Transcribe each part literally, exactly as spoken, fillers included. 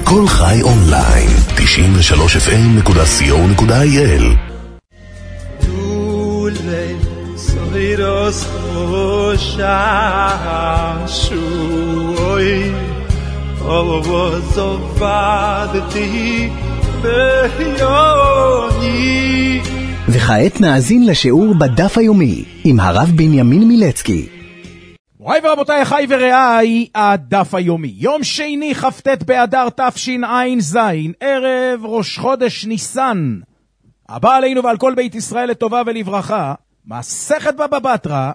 כל חי אונליין, תשעים ושלוש אף אם נקודה סי או נקודה איי אל. דולי סוירוס חושה שוי אובו זובדתי ביוני. וכעת נאזין לשיעור בדף היומי עם הרב בנימין מילצקי. מוריי ורבותיי, אחי ורעיי, הדף היומי. יום שני כ"ט באדר תשע"ז, ערב ראש חודש ניסן. הבא עלינו ועל כל בית ישראל לטובה ולברכה, מסכת בבא בתרא,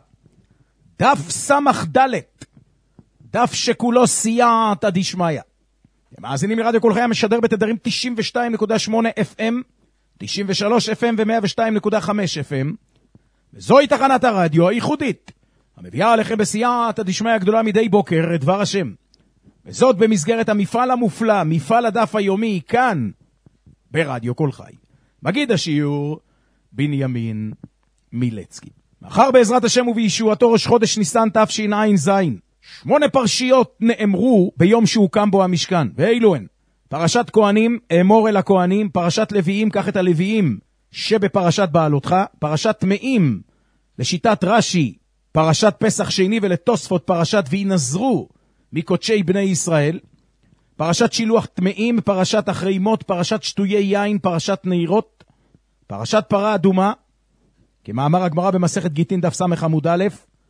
דף סמך דלת, דף שכולו סייעתא דשמיא. אתם מאזינים לרדיו כל חי המשדר בתדרים תשעים ושתיים נקודה שמונה אף אם, תשעים ושלוש אף אם ו-מאה ושתיים נקודה חמש אף אם, וזוהי תחנת הרדיו הייחודית, המביאה עליכם בסייעתא דשמיא הגדולה מדי בוקר את דבר השם. וזאת במסגרת המפעל המופלא, מפעל הדף היומי, כאן, ברדיו כל חי. מגיד השיעור, בנימין מילצקי. מחר בעזרת השם ובישועתו ראש חודש ניסן תשע"ז, שמונה פרשיות נאמרו ביום שהוקם בו המשכן, ואילו הן: פרשת כהנים, אמור אל הכהנים; פרשת לוויים, קח את הלוויים שבפרשת בעלותך; פרשת טמאים, לשיטת רש"י, פרשת פסח שני, ולתוספות פרשת וינזרו מקודשי בני ישראל; פרשת שילוח טמאים, פרשת אחרי מות, פרשת שטויי יין, פרשת נהירות; פרשת פרה אדומה, כמאמר הגמרא במסכת גיטין דף סמך עמוד א'.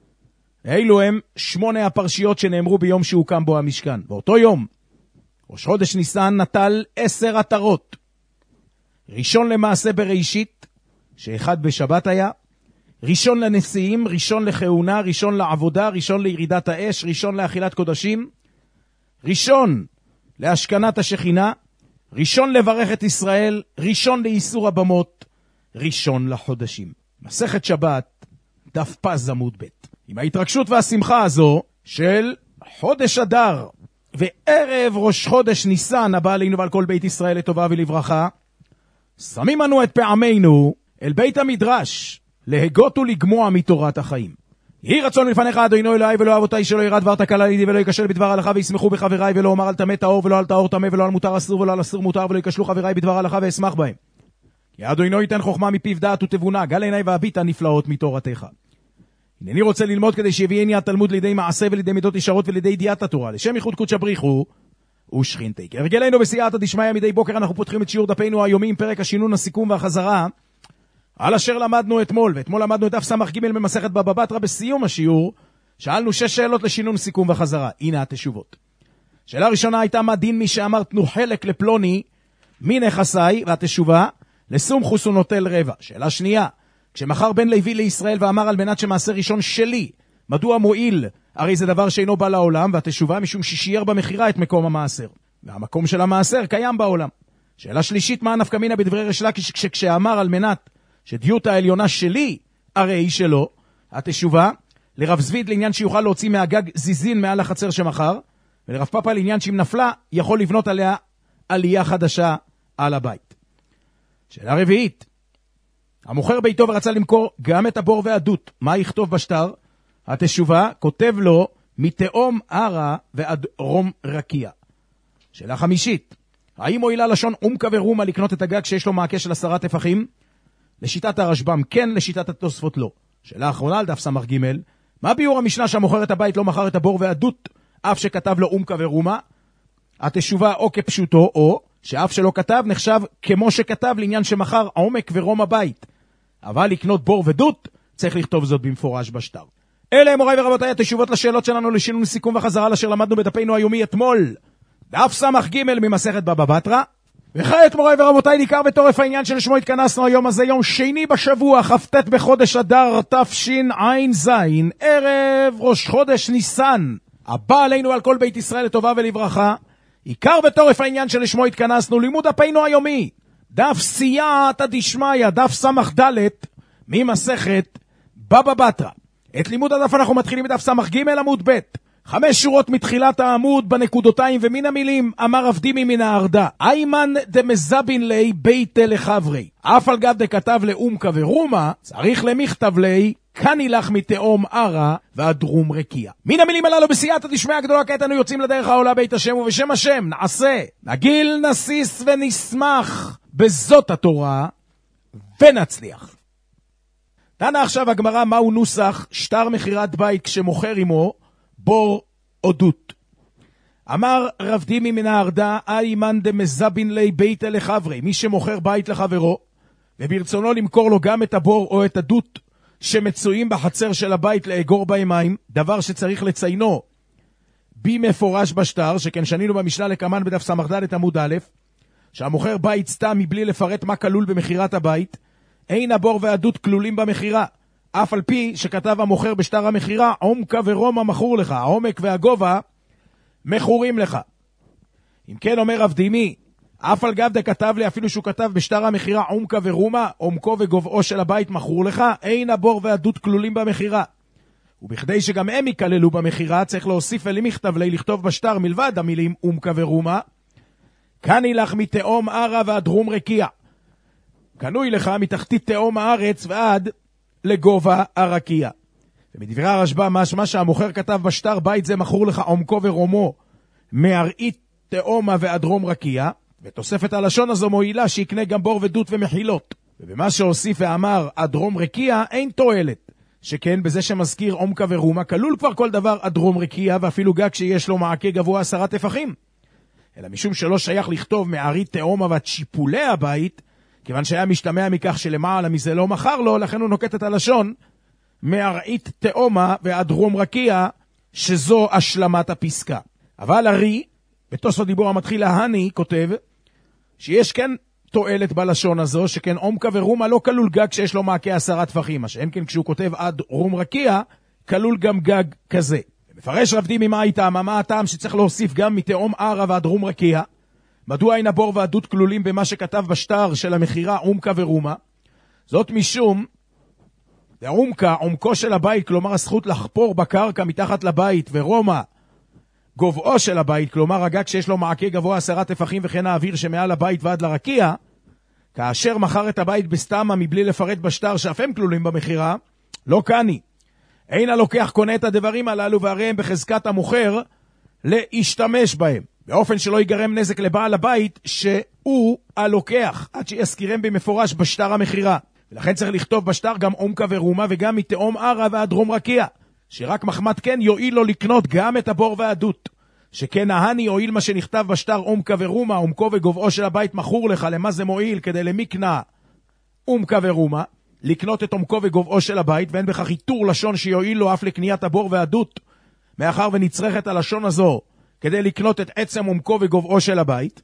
אלו הם שמונה הפרשיות שנאמרו ביום שהוקם בו המשכן. באותו יום ראש חודש ניסן נטל עשר עטרות. ראשון למעשה בראשית, שאחד בשבת היה; ראשון לנשיאים, ראשון לכהונה, ראשון לעבודה, ראשון לירידת האש, ראשון לאכילת קודשים, ראשון להשכנת השכינה, ראשון לברך את ישראל, ראשון לאיסור הבמות, ראשון לחודשים. מסכת שבת, דף פז עמוד ב'. עם ההתרגשות והשמחה הזו של חודש אדר וערב ראש חודש ניסן הבא עלינו ועל כל בית ישראל לטובה ולברכה, שמים אנו את פעמינו אל בית המדרש להגות ולגמוע מתורת החיים. יהי רצון מלפניך אדוני אלוהי ולא אבותיי, שלא ירד דבר תקלה לידי ולא יקשל בדבר הלכה, וישמחו בחבריי, ולא אומר על טמא טהור ולא על טהור טמא, ולא על מותר אסור ולא על אסור מותר, ולא יקשלו חבריי בדבר הלכה ואשמח בהם. כי אדוני ייתן חוכמה מפיו דעת ותבונה, גל עיניי והביטה נפלאות מתורתך. הנני רוצה ללמוד כדי שיביאני התלמוד לידי מעשה ולידי מידות ישרות ולידי ידיעת התורה, לשם ייחוד קודש בריחו ושכינתי. כהרגלנו בסייעתא דשמיא מדי בוקר אנחנו פותחים את שיעור דפנו היומי עם פרק השינון, הסיכום והחזרה על אשר למדנו אתמול. ואתמול למדנו את דף סמך ג' במסכת בבא בתרא. בסיום השיעור שאלנו שש שאלות לשינון, סיכום וחזרה. הנה התשובות. שאלה ראשונה הייתה: מה דין מי שאמר תנו חלק לפלוני מנכסיי, והתשובה: לסומכוס הוא נוטל רבע. שאלה שנייה: כשמחר בן לוי לישראל ואמר על מנת שמעשה ראשון שלי, מדוע מועיל? הרי זה דבר שאינו בא לעולם, והתשובה: משום ששייר במחירה את מקום המעשר, והמקום של המעשר קיים בעולם. שאלה שלישית: מה הנפקא מינה בדברי ריש לקיש כשאמר על מנת שדיוט העליונה שלי הרי היא שלו? התשובה: לרב זביד לעניין שיוכל להוציא מהגג זיזין מעל החצר שמחר, ולרב פאפה לעניין שאם נפלה יכול לבנות עליה עלייה חדשה על הבית. שאלה רביעית: המוכר ביתו ורצה למכור גם את הבור והדות, מה יכתוב בשטר? התשובה: כותב לו מתאום ערה ועד רום רקיע. שאלה חמישית: האם מועילה לשון עומקה ורומה לקנות את הגג שיש לו מעקה של עשרה טפחים? לשיטת הרשב"ם כן, לשיטת התוספות לא. שאלה אחרונה על דף סמך ג': מה ביור המשנה שהמוכר את הבית לא מכר את הבור והדות אף שכתב לו עומקה ורומה? התשובה: או כפשוטו, או שאף שלא כתב נחשב כמו שכתב לעניין שמכר עומק ורום הבית, אבל לקנות בור ודות צריך לכתוב זאת במפורש בשטר. אלה הם מוריי ורבותיי התשובות לשאלות שלנו לשינון, סיכום וחזרה אשר למדנו בדפנו היומי אתמול, דף סמך ג' ממסכת בבא בתרא. וכעת מוריי ורבותיי ניכר בתורף העניין שלשמו התכנסנו היום הזה, יום שני בשבוע, כ"ט בחודש אדר תשע"ז, ערב ראש חודש ניסן הבא עלינו על כל בית ישראל לטובה ולברכה. עיקר בתורף העניין שלשמו התכנסנו, לימוד דפנו היומי, דף סייעתא דשמיא, דף סמך דלת ממסכת בבא בתרא. את לימוד הדף אנחנו מתחילים בדף סמך ג' עמוד ב', חמש שורות מתחילת העמוד בנקודותיים ומן המילים אמר עבדימי מן הארדה איימן דמזבין לי ביתה לחברי אף על גב דכתב לאומקה ורומה צריך למכתב לי כני לך מתאום ערה והדרום רקיע. מן המילים הללו בסייעתא דשמיא הגדולה כעת אנו יוצאים לדרך העולה בית השם ובשם השם נעשה נגיל נסיס ונשמח בזאת התורה ונצליח. דנה עכשיו הגמרא מהו נוסח שטר מחירת בית כשמוכר עמו בור עדות. אמר רב דימי מן הארדה איימן דמזבין לי ביתה לחברי מי שמוכר בית לחברו וברצונו למכור לו גם את הבור או את עדות שמצויים בחצר של הבית לאגור בהם מים, דבר שצריך לציינו במפורש בשטר, שכן שנינו במשנה לקמן בדף סמ"ד עמוד א', שהמוכר בית סתם מבלי לפרט מה כלול במחירת הבית, אין הבור והעדות כלולים במחירה, אף על פי שכתב המוכר בשטר המחירה, עומקה ורומא מכור לך, העומק והגובה מכורים לך. אם כן אומר רב דימי, אף על גב דכתב לי אפילו שהוא כתב בשטר המחירה עומקה ורומא, עומקו וגובעו של הבית מכור לך, אין הבור והעדות כלולים במחירה. ובכדי שגם הם ייכללו במחירה, צריך להוסיף אלי מכתב לי לכתוב בשטר מלבד המילים עומקה ורומא, כני לך מתאום ערה והדרום רקיע. קנוי לך מתחתית תאום הארץ ועד לגובה הרקיע. ומדברי הרשב"א משמע שהמוכר כתב בשטר בית זה מכור לך עומקו ורומו מארעית תאומה והדרום רקיע, ותוספת הלשון הזו מועילה שיקנה גם בור ודות ומחילות. ובמה שהוסיף ואמר הדרום רקיע אין תועלת, שכן בזה שמזכיר עומקה ורומה כלול כבר כל דבר הדרום רקיע ואפילו גג שיש לו מעקה גבוה עשרה טפחים. אלא משום שלא שייך לכתוב מארית תאומה והצ'יפולי הבית, כיוון שהיה משתמע מכך שלמעלה מזה לא מחר לו, לכן הוא נוקט את הלשון מארעית תאומה והדרום רקיע, שזו השלמת הפסקה. אבל הרי, בתוספות דיבור המתחיל להני, כותב שיש כן תועלת בלשון הזו, שכן עומקה ורומה לא כלול גג שיש לו מעקה עשרה טפחים, מה שאין כן כשהוא כותב עד רום רקיע, כלול גם גג כזה. מפרש רב דימי מה איתם, מה הטעם שצריך להוסיף גם מתאום ערה ועד רום רקיע, מדוע אין הבור והעדות כלולים במה שכתב בשטר של המחירה עומקה ורומה? זאת משום עומקה, עומקו של הבית, כלומר הזכות לחפור בקרקע מתחת לבית, ורומא, גובעו של הבית, כלומר הגג שיש לו מעקה גבוה עשרה טפחים וכן האוויר שמעל הבית ועד לרקיע, כאשר מכר את הבית בסתמה מבלי לפרט בשטר שאף הם כלולים במחירה, לא קני. אין הלוקח קונה את הדברים הללו והרי הם בחזקת המוכר להשתמש בהם, באופן שלא ייגרם נזק לבעל הבית שהוא הלוקח, עד שיזכירם במפורש בשטר המחירה. ולכן צריך לכתוב בשטר גם עומקה ורומה וגם מתאום ערה והדרום רקיע, שרק מחמת כן יועיל לו לקנות גם את הבור והעדות. שכן ההני יועיל מה שנכתב בשטר עומקה ורומה, עומקו וגובעו של הבית מכור לך, למה זה מועיל? כדי למקנה עומקה ורומה, לקנות את עומקו וגובעו של הבית, ואין בכך איתור לשון שיועיל לו אף לקניית הבור והעדות, מאחר ונצרכת הלשון הזו כדי לקנות את עצם עומקו וגובעו של הבית.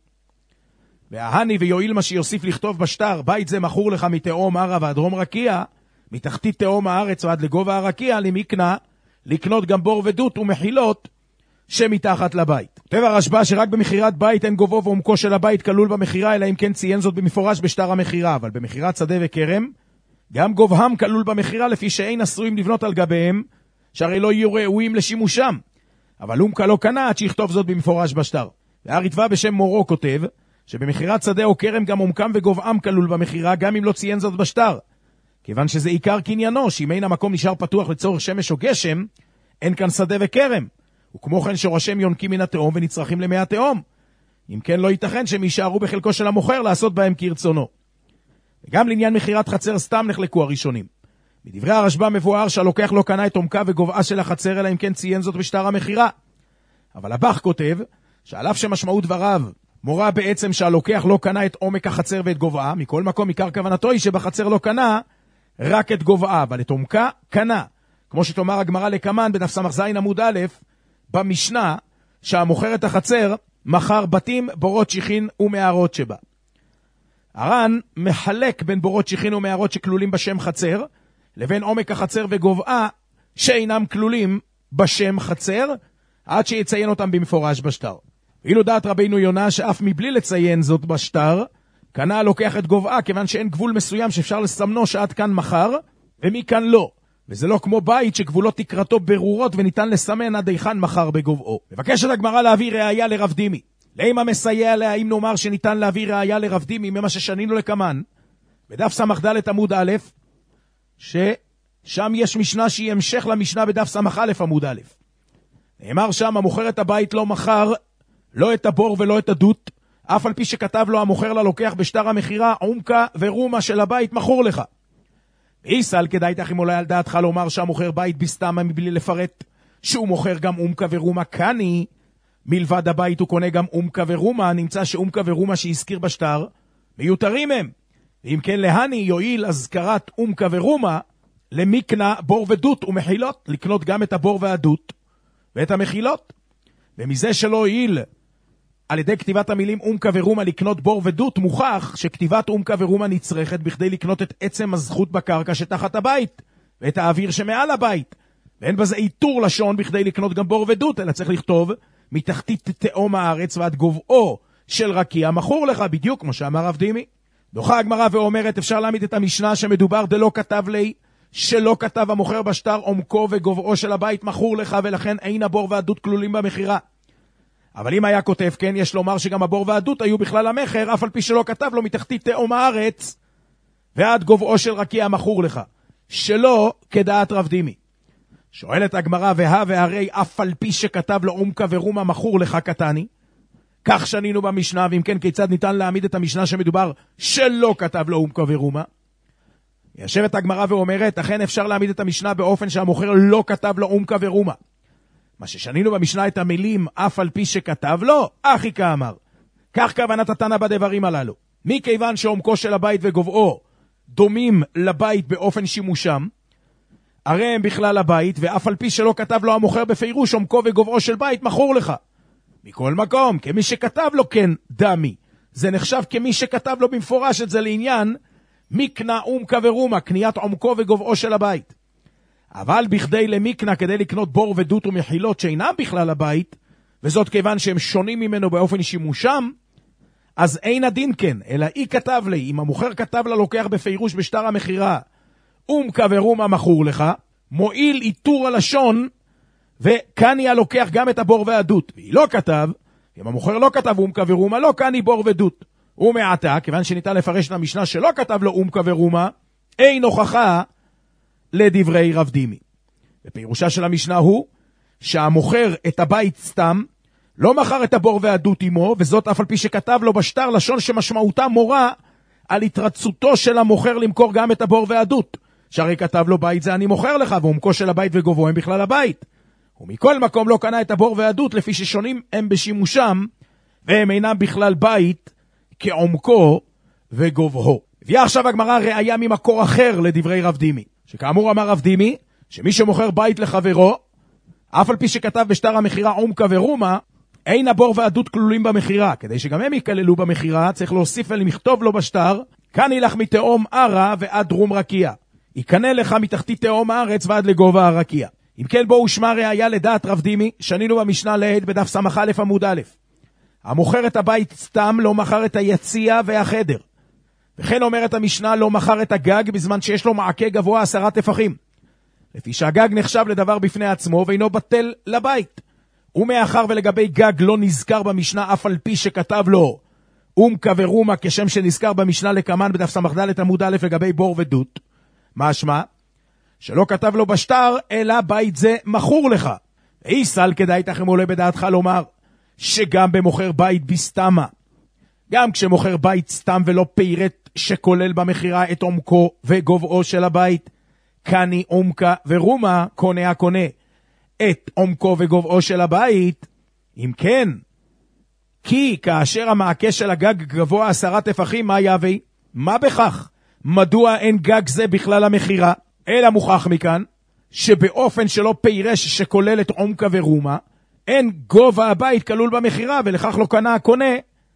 וההני ויועיל מה שיוסיף לכתוב בשטר, בית זה מכור לך מתאום ערה והדרום רקיע, מתחתית תאום הארץ ועד לגובה הרקיע, למקנה, לקנות גם בור ודות ומחילות שמתחת לבית. טבע הרשב"א שרק במחירת בית אין גובהו ועומקו של הבית כלול במחירה, אלא אם כן ציין זאת במפורש בשטר המחירה, אבל במחירת שדה וכרם, גם גובהם כלול במחירה, לפי שאין אסורים לבנות על גביהם, שהרי לא יהיו ראויים לשימושם. אבל עומקה לא קנה עד שיכתוב זאת במפורש בשטר. והריטב"א בשם מורו כותב, שבמחירת שדה או כרם גם עומקם וגובהם כלול במחירה, גם אם לא ציין זאת בשטר. כיוון שזה עיקר קניינו, שאם אין המקום נשאר פתוח לצורך שמש או גשם, אין כאן שדה וכרם. וכמו כן שורשיהם יונקים מן התאום ונצרכים למי התאום. אם כן לא ייתכן שהם יישארו בחלקו של המוכר לעשות בהם כרצונו. וגם לעניין מחירת חצר סתם נחלקו הראשונים. בדברי הרשב"א מבואר שהלוקח לא קנה את עומקה וגובעה של החצר, אלא אם כן ציין זאת בשטר המחירה. אבל הבח כותב, שעל אף שמשמעות דבריו מורה בעצם שהלוקח לא קנה את עומק החצר ואת גובעה, מכל מקום עיקר כוונתו היא שבחצר לא קנה רק את גובעה, אבל את עומקה קנה. כמו שתאמר הגמרא לקמן בדף ס"ז עמוד א' במשנה, שהמוכר את החצר מכר בתים, בורות שיחין ומערות שבה. הר"ן מחלק בין בורות שיחין ומערות שכלולים בשם חצר, לבין עומק החצר וגובעה שאינם כלולים בשם חצר, עד שיציין אותם במפורש בשטר. ואילו דעת רבינו יונה שאף מבלי לציין זאת בשטר, קנה לוקח את גובעה, כיוון שאין גבול מסוים שאפשר לסמנו שעד כאן מחר, ומכאן לא. וזה לא כמו בית שגבולות תקרתו ברורות וניתן לסמן עד היכן מחר בגובעו. מבקשת הגמרא להביא ראיה לרב דימי. למה מסייע לה אם נאמר שניתן להביא ראיה לרב דימי ממה ששנינו לקמן? בדף סמ"ד עמוד א', ששם יש משנה שהיא המשך למשנה בדף סמ"א עמוד א'. נאמר שם, המוכר את הבית לא מכר, לא את הבור ולא את הדות, אף על פי שכתב לו המוכר ללוקח בשטר המחירה, עומקה ורומה של הבית מכור לך. איסל, כדאי תחים אולי על דעתך לומר שהמוכר בית בסתמה מבלי לפרט, שהוא מוכר גם עומקה ורומה קני, מלבד הבית הוא קונה גם עומקה ורומה, נמצא שעומקה ורומה שהזכיר בשטר, מיותרים הם. ואם כן להני יועיל הזכרת עומקה ורומה, למקנה בור ודות ומחילות, לקנות גם את הבור והדות ואת המחילות. ומזה שלא יועיל על ידי כתיבת המילים עומקה ורומה לקנות בור ודות, מוכח שכתיבת עומקה ורומה נצרכת בכדי לקנות את עצם הזכות בקרקע שתחת הבית, ואת האוויר שמעל הבית. ואין בזה איתור לשון בכדי לקנות גם בור ודות, אלא צריך לכתוב מתחתית תאום הארץ ועד גובעו של רקיע מכור לך, בדיוק כמו שאמר רב דימי. דוחה הגמרא ואומרת, אפשר להעמיד את המשנה שמדובר דלא כתב לי, שלא כתב המוכר בשטר עומקו וגובעו של הבית מכור לך, ולכן אין הבור והדות כלולים במחירה. אבל אם היה כותב כן, יש לומר שגם הבור והדות היו בכלל המחר, אף על פי שלא כתב לו מתחתית תאום הארץ ועד גובעו של רקיע מכור לך, שלא כדעת רב דימי. שואלת הגמרא, והה והרי אף על פי שכתב לו עומקה ורומה מכור לך קטני, כך שנינו במשנה, ואם כן כיצד ניתן להעמיד את המשנה שמדובר שלא כתב לו עומקה ורומה? יושבת הגמרא ואומרת, אכן אפשר להעמיד את המשנה באופן שהמוכר לא כתב לו עומקה ורומה. מה ששנינו במשנה את המילים אף על פי שכתב לו, אחי כאמר. כך כוונת התנא בדברים הללו. מכיוון שעומקו של הבית וגובעו דומים לבית באופן שימושם, הרי הם בכלל הבית, ואף על פי שלא כתב לו המוכר בפירוש עומקו וגובעו של בית מכור לך. מכל מקום, כמי שכתב לו כן דמי, זה נחשב כמי שכתב לו במפורש את זה לעניין מקנה עומקה ורומה, קניית עומקו וגובעו של הבית. אבל בכדי למקנה, כדי לקנות בור ודות ומחילות שאינם בכלל הבית, וזאת כיוון שהם שונים ממנו באופן שימושם, אז אין הדין כן, אלא אי כתב לי, אם המוכר כתב ללוקח בפירוש בשטר המחירה, עומקה ורומה מכור לך, מועיל איתור הלשון, וקני הלוקח גם את הבור והדות. והיא לא כתב, אם המוכר לא כתב עומקה ורומה, לא קני בור ודות. ומעתה, כיוון שניתן לפרש את המשנה שלא כתב לו עומקה ורומה, אין הוכחה לדברי רב דימי. ופירושה של המשנה הוא, שהמוכר את הבית סתם, לא מכר את הבור והדות עמו, וזאת אף על פי שכתב לו בשטר לשון שמשמעותה מורה על התרצותו של המוכר למכור גם את הבור והדות. שהרי כתב לו בית זה אני מוכר לך, ועומקו של הבית וגובו הם בכלל הבית. ומכל מקום לא קנה את הבור והדות, לפי ששונים הם בשימושם, והם אינם בכלל בית כעומקו וגובהו. הביאה עכשיו הגמרא ראיה ממקור אחר לדברי רב דימי, שכאמור אמר רב דימי, שמי שמוכר בית לחברו, אף על פי שכתב בשטר המחירה עומקה ורומה, אין הבור והדות כלולים במחירה. כדי שגם הם ייכללו במחירה, צריך להוסיף ולמכתוב לו בשטר, כאן ילך מתאום ערה ועד דרום רקיע. יקנה לך מתחתית תאום הארץ ועד לגובה הרקיע. אם כן בואו שמע ראיה לדעת רב דימי, שנינו במשנה לעד בדף סמ"א עמוד א'. המוכר את הבית סתם לא מכר את היציע והחדר. וכן אומרת המשנה לא מכר את הגג בזמן שיש לו מעקה גבוה עשרה טפחים. לפי שהגג נחשב לדבר בפני עצמו ואינו בטל לבית. ומאחר ולגבי גג לא נזכר במשנה אף על פי שכתב לו עומקה ורומה כשם שנזכר במשנה לקמן בדף סמ"ד עמוד א' לגבי בור ודות. משמע שלא כתב לו בשטר אלא בית זה מכור לך. איסל כדאי תכם עולה בדעתך לומר שגם במוכר בית בסתמה, גם כשמוכר בית סתם ולא פירט שכולל במחירה את עומקו וגובעו של הבית, קני עומקה ורומה, קונה הקונה את עומקו וגובעו של הבית. אם כן, כי כאשר המעקה של הגג גבוה עשרה טפחים, מה יביא? מה בכך? מדוע אין גג זה בכלל המחירה? אלא מוכח מכאן שבאופן שלא פירש שכולל את עומקה ורומה, אין גובה הבית כלול במחירה, ולכך לא קנה הקונה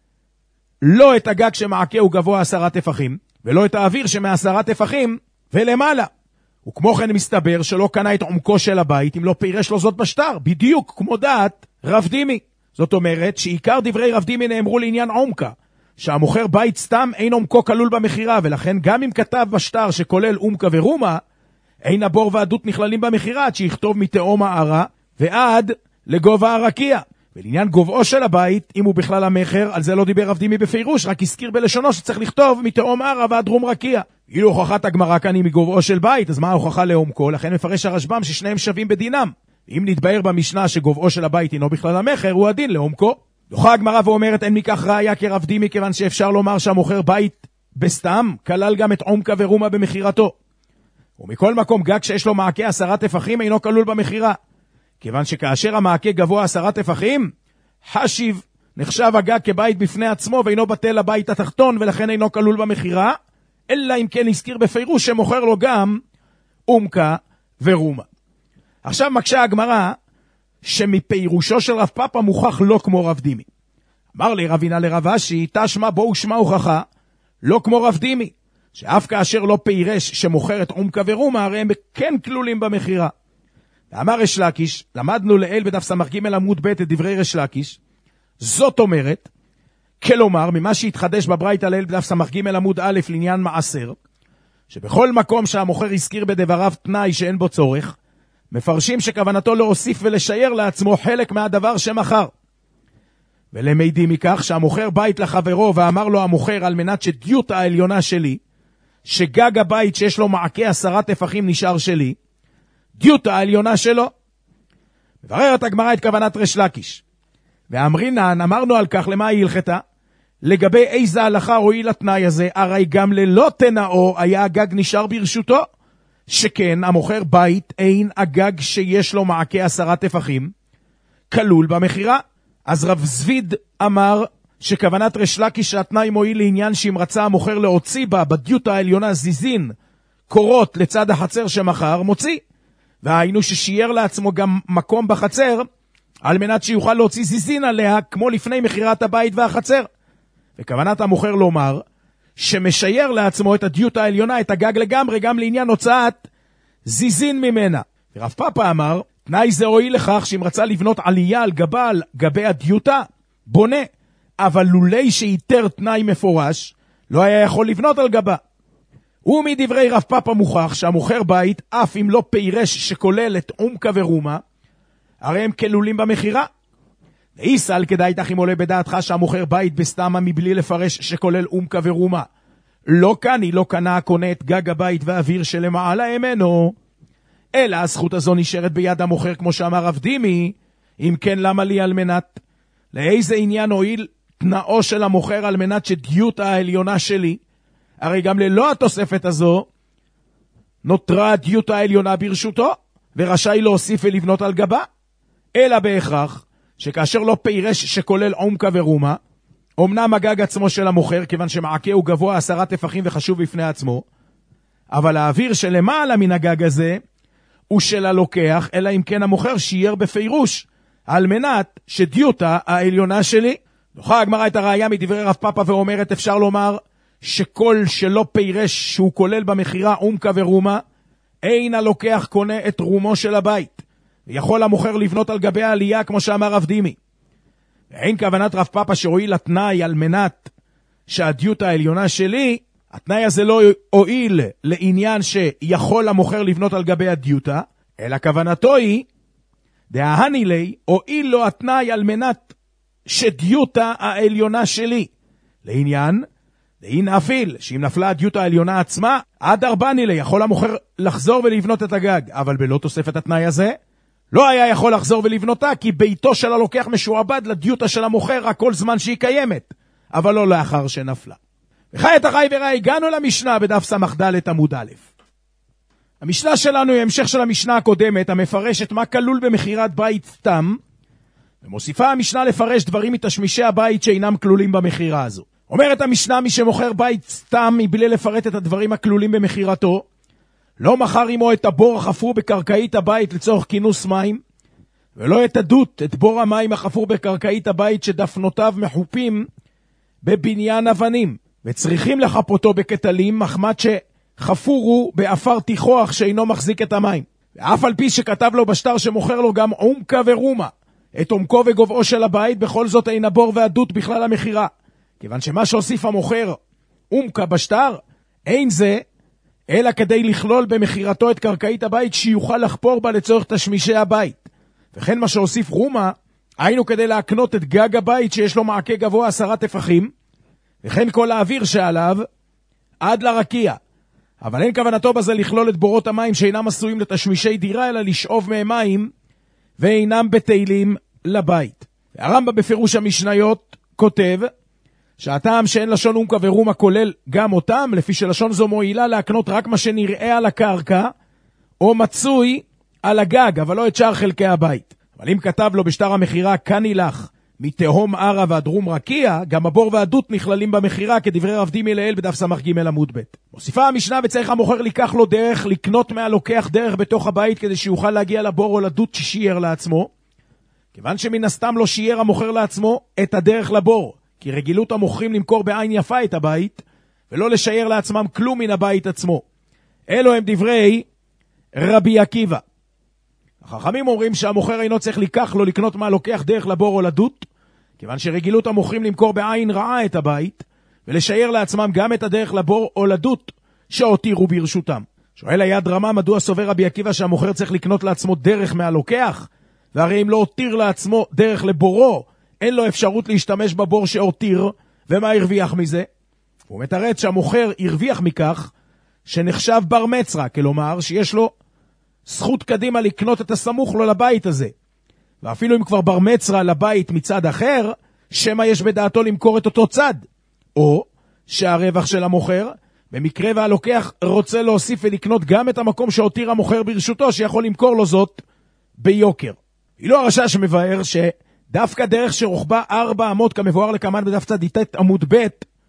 לא את הגג שמעקה הוא גבוה עשרה טפחים, ולא את האוויר שמעשרה טפחים ולמעלה. וכמו כן מסתבר שלא קנה את עומקו של הבית אם לא פירש לו זאת בשטר, בדיוק כמו דעת רב דימי. זאת אומרת שעיקר דברי רב דימי נאמרו לעניין עומקה, שהמוכר בית סתם אין עומקו כלול במחירה, ולכן גם אם כתב בשטר שכולל עומקה ורומה, אין הבור והדות נכללים במחירה, עד שיכתוב מתאום הערה ועד לגובה הרקיע. ולעניין גובהו של הבית, אם הוא בכלל המחר, על זה לא דיבר רב דימי בפירוש, רק הזכיר בלשונו שצריך לכתוב מתאום ערה ועד דרום רקיע. אילו הוכחת הגמרא כאן היא מגובהו של בית, אז מה ההוכחה לעומקו? לכן מפרש הרשב"ם ששניהם שווים בדינם. אם נתבהר במשנה שגובהו של הבית אינו בכלל המחר, הוא הדין לעומקו. דוחה הגמרא ואומרת אין מכך ראיה כרב דימי, כיוון שאפשר לומר שהמוכר בית בסתם כלל גם את עומקה ורומה במחירתו. ומכל מקום גג שיש לו מעקה עשרה טפחים אינו כלול במחירה. כיוון שכאשר המעקה גבוה עשרה טפחים, חשיב נחשב הגג כבית בפני עצמו ואינו בטל לבית התחתון, ולכן אינו כלול במחירה, אלא אם כן הזכיר בפירוש שמוכר לו גם עומקה ורומה. עכשיו מקשה הגמרא שמפירושו של רב פאפא מוכח לא כמו רב דימי. אמר לי רבינה לרב אשי, תשמע בואו שמע הוכחה, לא כמו רב דימי, שאף כאשר לא פירש שמוכר את עומקה ורומה, הרי הם כן כלולים במחירה. ואמר רש לקיש, למדנו לאל בדף סמ"ג עמוד ב' את דברי רש לקיש, זאת אומרת, כלומר, ממה שהתחדש בברייתא לאל בדף סמ"ג עמוד א' לעניין מעשר, שבכל מקום שהמוכר הזכיר בדבריו תנאי שאין בו צורך, מפרשים שכוונתו להוסיף ולשייר לעצמו חלק מהדבר שמכר. ולמדים מכך שהמוכר בית לחברו ואמר לו המוכר על מנת שדיוט העליונה שלי, שגג הבית שיש לו מעקה עשרה טפחים נשאר שלי, דיוט העליונה שלו. מבררת הגמרא את כוונת רש לקיש. ואמרינן, אמרנו על כך למה היא הלכתה? לגבי איזה הלכה הועיל התנאי הזה, הרי גם ללא תנאו היה הגג נשאר ברשותו, שכן המוכר בית אין הגג שיש לו מעקה עשרה טפחים, כלול במחירה. אז רב זביד אמר שכוונת רש לקיש שהתנאי מועיל לעניין שאם רצה המוכר להוציא בה בדיוט העליונה זיזין קורות לצד החצר שמכר, מוציא. והיינו ששייר לעצמו גם מקום בחצר, על מנת שיוכל להוציא זיזין עליה כמו לפני מחירת הבית והחצר. וכוונת המוכר לומר שמשייר לעצמו את הדיוט העליונה, את הגג לגמרי, גם לעניין הוצאת זיזין ממנה. ורב פאפא אמר, תנאי זה הועיל לכך שאם רצה לבנות עלייה על גבה, על גבי הדיוטה, בונה, אבל לולי שיתר תנאי מפורש, לא היה יכול לבנות על גבה. ומדברי רב פאפא מוכח שהמוכר בית, אף אם לא פירש שכולל את עומקה ורומה, הרי הם כלולים במחירה. ואיסל כדאי תחים עולה בדעתך שהמוכר בית בסתמה מבלי לפרש שכולל עומקה ורומה. לא כאן היא לא קנה הקונה את גג הבית והאוויר שלמעלה ממנו, אלא הזכות הזו נשארת ביד המוכר כמו שאמר רב דימי. אם כן למה לי על מנת? לאיזה עניין הועיל תנאו של המוכר על מנת שדיוט העליונה שלי? הרי גם ללא התוספת הזו נותרה הדיוט העליונה ברשותו, ורשאי להוסיף ולבנות על גבה. אלא בהכרח שכאשר לא פירש שכולל עומקה ורומה, אמנם הגג עצמו של המוכר, כיוון שמעקה הוא גבוה עשרה טפחים וחשוב בפני עצמו, אבל האוויר שלמעלה מן הגג הזה הוא של הלוקח, אלא אם כן המוכר שייר בפירוש, על מנת שדיוטה העליונה שלי. דוחה הגמרא את הראיה מדברי רב פאפא ואומרת אפשר לומר שכל שלא פירש שהוא כולל במחירה עומקה ורומה, אין הלוקח קונה את רומו של הבית, ויכול המוכר לבנות על גבי העלייה כמו שאמר רב דימי. ואין כוונת רב פאפא שהועיל התנאי על מנת שהדיוטה העליונה שלי, התנאי הזה לא הועיל לעניין שיכול המוכר לבנות על גבי הדיוטה, אלא כוונתו היא, דהני לי, הועיל לו התנאי על מנת שדיוטה העליונה שלי. לעניין, דהין אפיל, שאם נפלה הדיוטה העליונה עצמה, עד ארבעני לי, יכול המוכר לחזור ולבנות את הגג, אבל בלא תוספת התנאי הזה, לא היה יכול לחזור ולבנותה, כי ביתו של הלוקח משועבד לדיוטה של המוכר רק כל זמן שהיא קיימת, אבל לא לאחר שנפלה. וחי את החי וראה, הגענו למשנה בדף סמ"ד עמוד א'. המשנה שלנו היא המשך של המשנה הקודמת, המפרשת מה כלול במחירת בית סתם, ומוסיפה המשנה לפרש דברים מתשמישי הבית שאינם כלולים במחירה הזו. אומרת המשנה, מי שמוכר בית סתם מבלי לפרט את הדברים הכלולים במחירתו, לא מכר עמו את הבור החפור בקרקעית הבית לצורך כינוס מים, ולא את הדות, את בור המים החפור בקרקעית הבית שדפנותיו מחופים בבניין אבנים, וצריכים לחפותו בקטלים, מחמת שחפור הוא באפר תיכוח שאינו מחזיק את המים. ואף על פי שכתב לו בשטר שמוכר לו גם עומקה ורומה, את עומקו וגובעו של הבית, בכל זאת אין הבור והדות בכלל המחירה. כיוון שמה שהוסיף המוכר עומקה בשטר, אין זה, אלא כדי לכלול במחירתו את קרקעית הבית שיוכל לחפור בה לצורך תשמישי הבית. וכן מה שהוסיף רומה, היינו כדי להקנות את גג הבית שיש לו מעקה גבוה עשרה טפחים, וכן כל האוויר שעליו עד לרקיע. אבל אין כוונתו בזה לכלול את בורות המים שאינם עשויים לתשמישי דירה, אלא לשאוב מהם מים ואינם בטלים לבית. והרמב"ם בפירוש המשניות כותב שהטעם שאין לשון אומקה ורומה כולל גם אותם, לפי שלשון זו מועילה להקנות רק מה שנראה על הקרקע או מצוי על הגג, אבל לא את שאר חלקי הבית. אבל אם כתב לו בשטר המחירה קני לך מתהום ערה ועד דרום רקיע, גם הבור והדות נכללים במחירה, כדברי רב דימי לאל בדף סמך ג' עמוד ב'. מוסיפה המשנה, וצריך המוכר לקח לו דרך, לקנות מהלוקח דרך בתוך הבית, כדי שיוכל להגיע לבור או לדות ששייר לעצמו, כיוון שמן הסתם לא שייר המוכר לעצמו את הדרך לבור, כי רגילות המוכרים למכור בעין יפה את הבית, ולא לשייר לעצמם כלום מן הבית עצמו. אלו הם דברי רבי עקיבא. החכמים אומרים שהמוכר אינו צריך לקח לו לקנות מהלוקח דרך לבור או לדות, כיוון שרגילות המוכרים למכור בעין רעה את הבית, ולשייר לעצמם גם את הדרך לבור או לדות שהותירו ברשותם. שואל היד רמה, מדוע סובר רבי עקיבא שהמוכר צריך לקנות לעצמו דרך מהלוקח? והרי אם לא הותיר לעצמו דרך לבורו, אין לו אפשרות להשתמש בבור שהותיר, ומה הרוויח מזה? הוא מתרץ שהמוכר הרוויח מכך שנחשב בר מצרה, כלומר שיש לו זכות קדימה לקנות את הסמוך לו לבית הזה. ואפילו אם כבר בר מצרה לבית מצד אחר, שמה יש בדעתו למכור את אותו צד. או שהרווח של המוכר, במקרה והלוקח רוצה להוסיף ולקנות גם את המקום שהותיר המוכר ברשותו, שיכול למכור לו זאת ביוקר. אילו הרשש מבאר שדווקא דרך שרוחבה ארבע אמות כמבואר לקמן בדף צדיטת עמוד ב',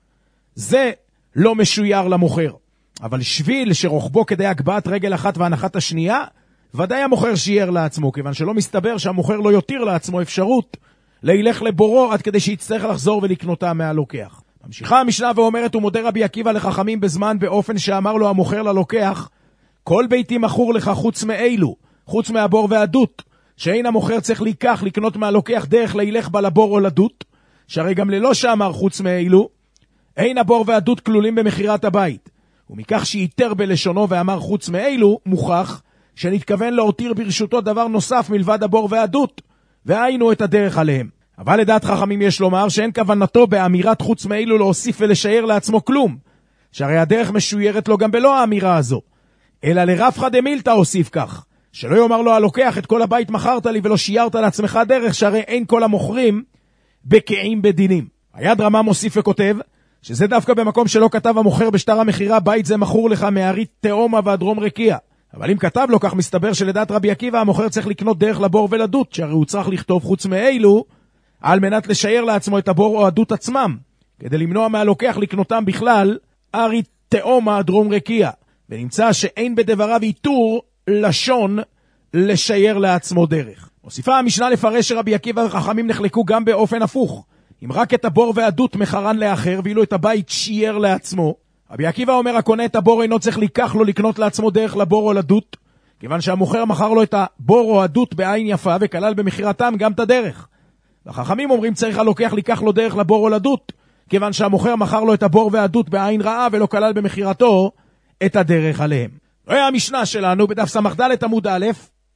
זה לא משויר למוכר. אבל שביל שרוחבו כדי הגבהת רגל אחת והנחת השנייה, ודאי המוכר שייר לעצמו, כיוון שלא מסתבר שהמוכר לא יותיר לעצמו אפשרות להילך לבורו עד כדי שיצטרך לחזור ולקנותה מהלוקח. ממשיכה המשנה ואומרת, ומודה רבי עקיבא לחכמים בזמן באופן שאמר לו המוכר ללוקח, כל ביתי מכור לך חוץ מאלו, חוץ מהבור והדות, שאין המוכר צריך לקח לקנות מהלוקח דרך להילך בה לבור או לדות, שהרי גם ללא שאמר חוץ מאלו, אין הבור והדות כלולים במחירת הבית. ומכך שיתר בלשונו ואמר חוץ מאלו, מוכח שנתכוון להותיר ברשותו דבר נוסף מלבד הבור והדות, והיינו את הדרך עליהם. אבל לדעת חכמים יש לומר שאין כוונתו באמירת חוץ מאלו להוסיף ולשייר לעצמו כלום, שהרי הדרך משוירת לו גם בלא האמירה הזו, אלא לרפחא דמילתא הוסיף כך, שלא יאמר לו הלוקח את כל הבית מכרת לי ולא שיירת לעצמך דרך, שהרי אין כל המוכרים בקעים בדינים. היד רמה מוסיף וכותב שזה דווקא במקום שלא כתב המוכר בשטר המחירה בית זה מכור לך מהרית תאומה ועד דרום רקיע. אבל אם כתב לו כך, מסתבר שלדעת רבי עקיבא המוכר צריך לקנות דרך לבור ולדות, שהרי הוא צריך לכתוב חוץ מאלו על מנת לשייר לעצמו את הבור או הדות עצמם, כדי למנוע מהלוקח לקנותם בכלל ארית תאומה דרום רקיע. ונמצא שאין בדבריו איתור לשון לשייר לעצמו דרך. מוסיפה המשנה לפרש שרבי עקיבא וחכמים נחלקו גם באופן הפוך, אם רק את הבור והדות מחרן לאחר, ואילו את הבית שייר לעצמו. רבי עקיבא אומר, הקונה את הבור אינו צריך לקח לו לקנות לעצמו דרך לבור או לדות, כיוון שהמוכר מכר לו את הבור או הדות בעין יפה, וכלל במחירתם גם את הדרך. והחכמים אומרים, צריך הלוקח לקח לו דרך לבור או לדות, כיוון שהמוכר מכר לו את הבור והדות בעין רעה, ולא כלל במחירתו את הדרך עליהם. לא היה המשנה שלנו בדף סמך ד' עמוד א',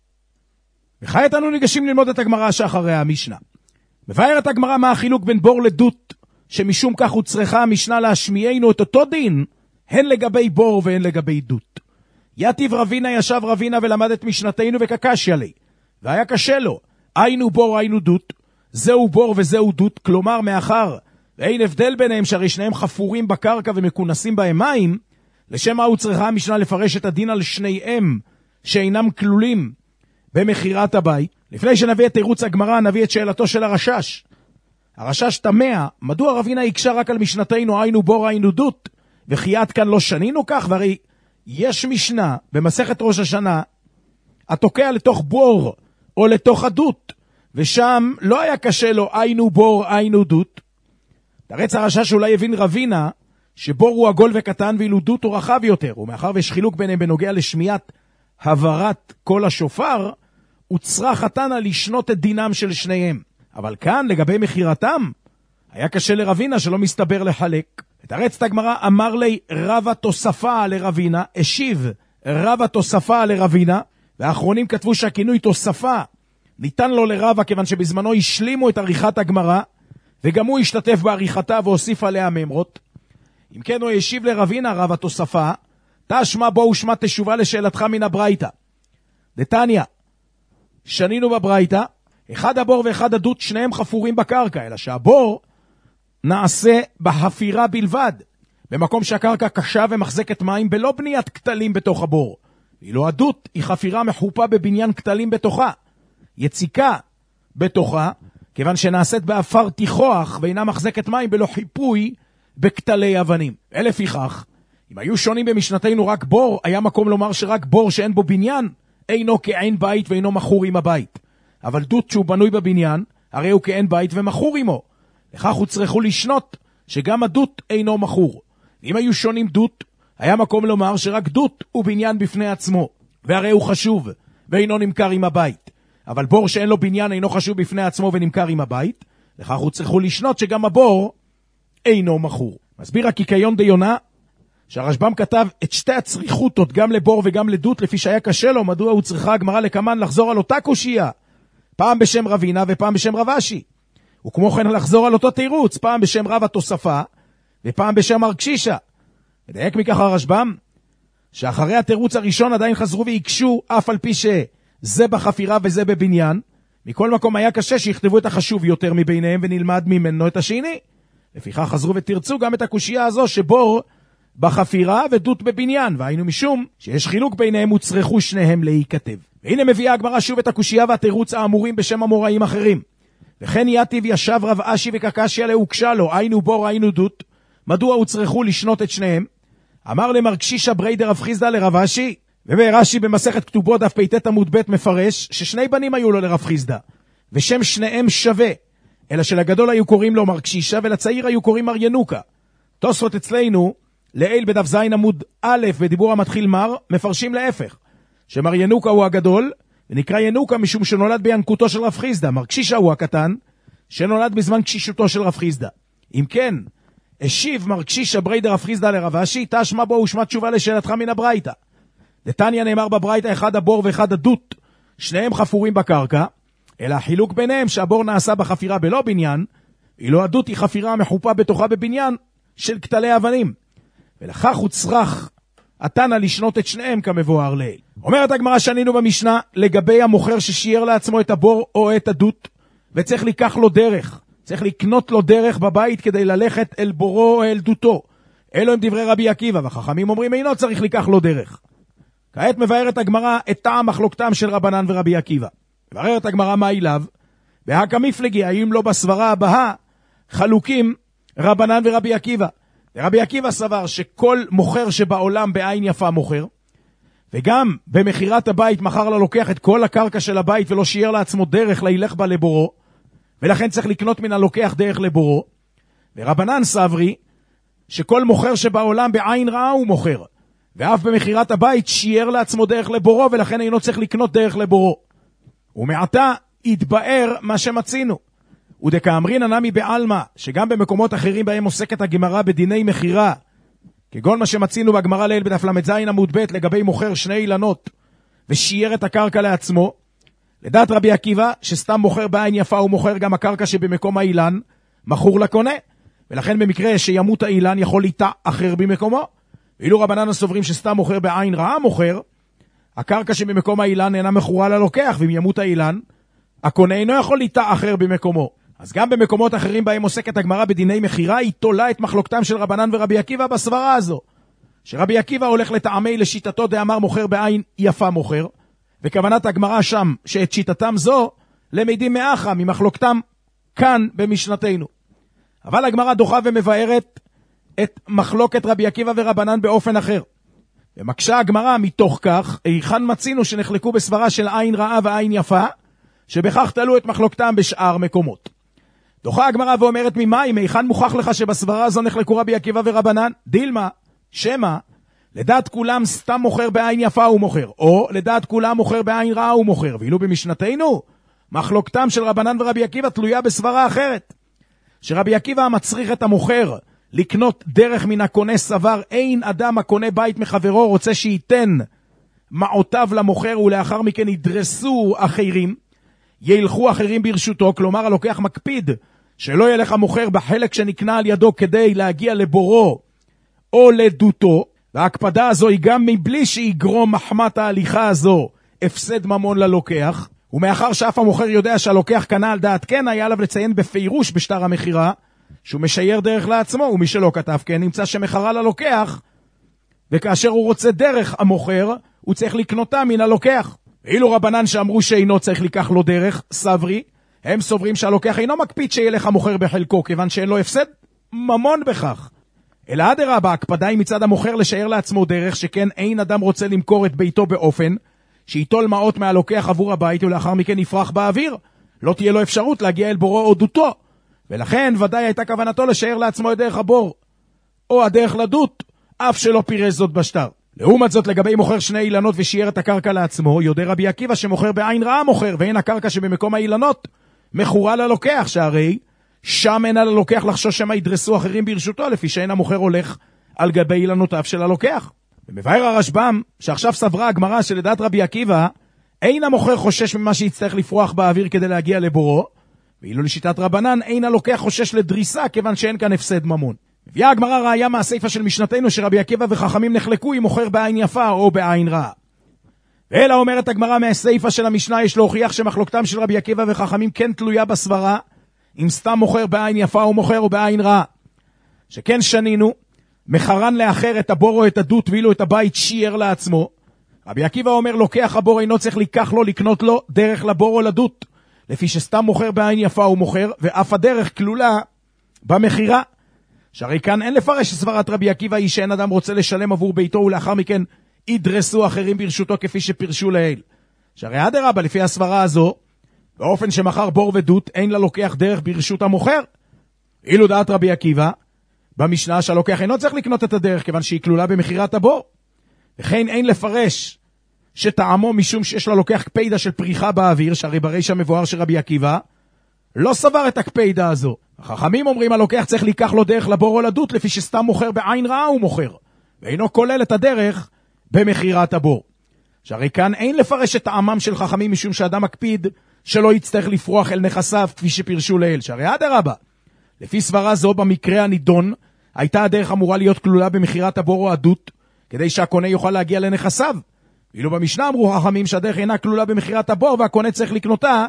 וכעת אנו ניגשים ללמוד את הגמרא שאחרי המשנה. מבארת הגמרא מה החילוק בין בור לדות, שמשום כך הוא צריכה המשנה להשמיענו את אותו דין, הן לגבי בור והן לגבי דות. יתיב רבינה ישב רבינה ולמד את משנתנו וקקשיה לי, והיה קשה לו, היינו בור היינו דות, זהו בור וזהו דות, כלומר מאחר, ואין הבדל ביניהם שהרי שניהם חפורים בקרקע ומכונסים בהם מים, לשם מה הוא צריכה המשנה לפרש את הדין על שניהם שאינם כלולים במחירת הבית. לפני שנביא את תירוץ הגמרא, נביא את שאלתו של הרשש. הרשש תמה, מדוע רבינה יקשה רק על משנתנו היינו בור היינו דות, וכי עד כאן לא שנינו כך? והרי יש משנה במסכת ראש השנה התוקע לתוך בור או לתוך הדות, ושם לא היה קשה לו היינו בור היינו דות. תרץ הרשש אולי הבין רבינה שבור הוא עגול וקטן ואילו דות הוא רחב יותר, ומאחר ויש חילוק ביניהם בנוגע לשמיעת הברת כל השופר, הוא צריך חתנה לשנות את דינם של שניהם. אבל כאן לגבי מחירתם, היה קשה לרבינה שלא מסתבר לחלק. תרץ את הגמרא, אמר לי רב התוספה לרבינה, השיב רב התוספה לרבינה, והאחרונים כתבו שהכינוי תוספה ניתן לו לרבה כיוון שבזמנו השלימו את עריכת הגמרא, וגם הוא השתתף בעריכתה והוסיף עליה ממרות. אם כן הוא השיב לרבינה רב התוספה, תשמע בו ושמע תשובה לשאלתך מן הברייתא. דתניא, שנינו בברייתא, אחד הבור ואחד הדות שניהם חפורים בקרקע, אלא שהבור נעשה בחפירה בלבד, במקום שהקרקע קשה ומחזקת מים בלא בניית כתלים בתוך הבור. ואילו הדות היא חפירה מחופה בבניין כתלים בתוכה, יציקה בתוכה, כיוון שנעשית באפר תיכוח ואינה מחזקת מים בלא חיפוי בכתלי אבנים. ולפיכך, אם היו שונים במשנתנו רק בור, היה מקום לומר שרק בור שאין בו בניין אינו כעין בית ואינו מחור עם הבית. אבל דות שהוא בנוי בבניין, הרי הוא כעין בית ומחור עמו. לכך הוא צריכו לשנות שגם הדות אינו מחור. אם היו שונים דות, היה מקום לומר שרק דות הוא בניין בפני עצמו, והרי הוא חשוב ואינו נמכר עם הבית. אבל בור שאין לו בניין אינו חשוב בפני עצמו ונמכר עם הבית, לכך הוא צריכו לשנות שגם הבור אינו מחור. מסביר הקיקיון דיונה, שהרשב"ם כתב את שתי הצריכותות, גם לבור וגם לדות, לפי שהיה קשה לו, מדוע הוא צריכה הגמרא לקמן לחזור על אותה קושייה, פעם בשם רבינה ופעם בשם רב אשי. וכמו כן לחזור על אותו תירוץ, פעם בשם רב התוספה ופעם בשם הר קשישה. מדייק מכך הרשב"ם, שאחרי התירוץ הראשון עדיין חזרו ויקשו, אף על פי שזה בחפירה וזה בבניין. מכל מקום היה קשה שיכתבו את החשוב יותר מביניהם ונלמד ממנו את השני. לפיכך חזרו ותרצו גם את הקושייה הזו שבור בחפירה ודות בבניין, והיינו משום שיש חילוק ביניהם וצריכו שניהם להיכתב. והנה מביאה הגמרא שוב את הקושייה והתירוץ האמורים בשם המוראים אחרים. וכן יתיב ישב רב אשי וקקשיה להוקשה לו, היינו בור היינו דות, מדוע הוצרכו לשנות את שניהם? אמר למר קשישה בריידר רב חיסדא לרב אשי, ורש"י במסכת כתובות דף פ"ט עמוד ב' מפרש ששני בנים היו לו לרב חיסדא, ושם שניהם שווה, אלא שלגדול היו קוראים לו מר קשישה ולצעיר היו קוראים מר ינוקה. תוספות אצלנו לעיל בדף זין עמוד א' בדיבור המתחיל מר, מפרשים להפך, שמר ינוקה הוא הגדול, ונקרא ינוקה משום שנולד בינקותו של רב חיסדא, מר קשישה הוא הקטן, שנולד בזמן קשישותו של רב חיסדא. אם כן, השיב מר קשישה בריידר רב חיסדא לרב אשי, תשמע בו ושמע תשובה לשאלתך מן הברייתא. דתניא נאמר בברייתא אחד הבור ואחד הדות, שניהם חפורים בקרקע, אלא החילוק ביניהם שהבור נעשה בחפירה בלא בניין, אילו הדות היא חפירה מחופה בתוכה בבניין של כתלי אבנים. ולכך הוא צריך התנא לשנות את שניהם כמבואר לעיל. אומרת הגמרא שנינו במשנה לגבי המוכר ששייר לעצמו את הבור או את הדות, וצריך לקח לו דרך, צריך לקנות לו דרך בבית כדי ללכת אל בורו או אל דותו. אלו הם דברי רבי עקיבא, והחכמים אומרים אינו צריך לקח לו דרך. כעת מבארת הגמרא את טעם מחלוקתם של רבנן ורבי עקיבא. מבארת הגמרא מה אליו, והקא מפלגי, האם לא בסברה הבאה חלוקים רבנן ורבי עקיבא. רבי עקיבא סבר שכל מוכר שבעולם בעין יפה מוכר, וגם במחירת הבית מחר לה לוקח את כל הקרקע של הבית ולא שייר לעצמו דרך להילך בה לבורו, ולכן צריך לקנות מן הלוקח דרך לבורו. ורבנן סברי שכל מוכר שבעולם בעין רעה הוא מוכר, ואף במחירת הבית שייר לעצמו דרך לבורו, ולכן אינו צריך לקנות דרך לבורו. ומעתה יתבאר מה שמצינו. ודקאמרין נמי בעלמא, שגם במקומות אחרים בהם עוסקת הגמרא בדיני מחירה, כגון מה שמצינו בגמרא לעיל בדף למד זין עמוד ב' לגבי מוכר שני אילנות ושייר את הקרקע לעצמו, לדעת רבי עקיבא שסתם מוכר בעין יפה הוא מוכר גם הקרקע שבמקום האילן מכור לקונה, ולכן במקרה שימות האילן יכול ליטע אחר במקומו. ואילו רבנן הסוברים שסתם מוכר בעין רעה מוכר, הקרקע שבמקום האילן אינה מכורה ללוקח, ואם ימות האילן הקונה אינו יכול ליטע אחר במקומו. אז גם במקומות אחרים בהם עוסקת הגמרא בדיני מחירה, היא תולה את מחלוקתם של רבנן ורבי עקיבא בסברה הזו, שרבי עקיבא הולך לטעמי לשיטתו דאמר מוכר בעין יפה מוכר, וכוונת הגמרא שם שאת שיטתם זו למדים מאחה ממחלוקתם כאן במשנתנו. אבל הגמרא דוחה ומבארת את מחלוקת רבי עקיבא ורבנן באופן אחר, ומקשה הגמרא מתוך כך היכן מצינו שנחלקו בסברה של עין רעה ועין יפה, שבכך תלו את מחלוקתם בשאר מקומות. דוחה הגמרא ואומרת ממאי, מהיכן מוכח לך שבסברה הזו נחלקו רבי עקיבא ורבנן? דילמה, שמה, לדעת כולם סתם מוכר בעין יפה הוא מוכר, או לדעת כולם מוכר בעין רעה הוא מוכר, ואילו במשנתנו מחלוקתם של רבנן ורבי עקיבא תלויה בסברה אחרת, שרבי עקיבא המצריך את המוכר לקנות דרך מן הקונה סבר, אין אדם הקונה בית מחברו רוצה שייתן מעותיו למוכר ולאחר מכן ידרסו אחרים, ילכו אחרים ברשותו, כלומר הלוקח מקפיד שלא ילך המוכר בחלק שנקנה על ידו כדי להגיע לבורו או לדותו, וההקפדה הזו היא גם מבלי שיגרום מחמת ההליכה הזו הפסד ממון ללוקח, ומאחר שאף המוכר יודע שהלוקח קנה על דעת כן, היה עליו לציין בפירוש בשטר המחירה שהוא משייר דרך לעצמו, ומי שלא כתב כן נמצא שמחרה ללוקח, וכאשר הוא רוצה דרך המוכר הוא צריך לקנותה מן הלוקח. ואילו רבנן שאמרו שאינו צריך לקח לו דרך סברי, הם סוברים שהלוקח אינו מקפיד שילך המוכר בחלקו כיוון שאין לו הפסד ממון בכך, אלא אדרבה, ההקפדה היא מצד המוכר לשייר לעצמו דרך, שכן אין אדם רוצה למכור את ביתו באופן שיטול מעות מהלוקח עבור הבית ולאחר מכן יפרח באוויר, לא תהיה לו אפשרות להגיע אל בורו או דותו, ולכן ודאי הייתה כוונתו לשייר לעצמו את דרך הבור או הדרך לדות, אף שלא פירש זאת בשטר. לעומת זאת, לגבי מוכר שני אילנות ושייר את הקרקע לעצמו, יודע רבי עקיבא שמוכר בעין רעה מוכר, ואין הקרקע שבמקום האילנות מכורה ללוקח, שהרי שם אין על הלוקח לחשוש שמה ידרסו אחרים ברשותו, לפי שאין המוכר הולך על גבי אילנותיו של הלוקח. ומבאר הרשב"ם שעכשיו סברה הגמרא שלדעת רבי עקיבא אין המוכר חושש ממה שיצטרך לפרוח באוויר כדי להגיע לבורו, ואילו לשיטת רבנן אין הלוקח חושש לדריסה כיוון שאין כאן הפסד ממון. מביאה הגמרא ראיה מהסייפה של משנתנו שרבי עקיבא וחכמים נחלקו אם מוכר בעין יפה או בעין רעה. ואלא אומרת הגמרא מהסייפה של המשנה יש להוכיח שמחלוקתם של רבי עקיבא וחכמים כן תלויה בסברה אם סתם מוכר בעין יפה או מוכר או בעין רעה, שכן שנינו מחרן לאחר את הבור או את הדות ואילו את הבית שייר לעצמו. רבי עקיבא אומר לוקח הבור אינו צריך לקח לו לקנות לו דרך לבור או לדות, לפי שסתם מוכר בעין יפה הוא מוכר ואף הדרך כלולה במחירה, שהרי כאן אין לפרש שסברת רבי עקיבא היא שאין אדם רוצה לשלם עבור ביתו ולאחר מכן ידרסו אחרים ברשותו כפי שפרשו לעיל, שהרי אדרבה לפי הסברה הזו באופן שמחר בור ודות אין ללוקח דרך ברשות המוכר. אילו דעת רבי עקיבא במשנה שהלוקח אינו צריך לקנות את הדרך כיוון שהיא כלולה במחירת הבור, וכן אין לפרש שטעמו משום שיש ללוקח קפידה של פריחה באוויר, שהרי בריש המבואר של רבי עקיבא לא סבר את הקפידה הזו. החכמים אומרים הלוקח צריך לקח לו דרך לבור או לדות לפי שסתם מוכר בעין רעה הוא מוכר ואינו כולל את הדרך במחירת הבור, שהרי כאן אין לפרש את טעמם של חכמים משום שאדם מקפיד שלא יצטרך לפרוח אל נכסיו כפי שפרשו לאל, שהרי אדרבה לפי סברה זו במקרה הנידון הייתה הדרך אמורה להיות כלולה במחירת הבור או הדות כדי שהקונה יוכל להגיע לנכסיו, ואילו במשנה אמרו חכמים שהדרך אינה כלולה במחירת הבור והקונה צריך לקנותה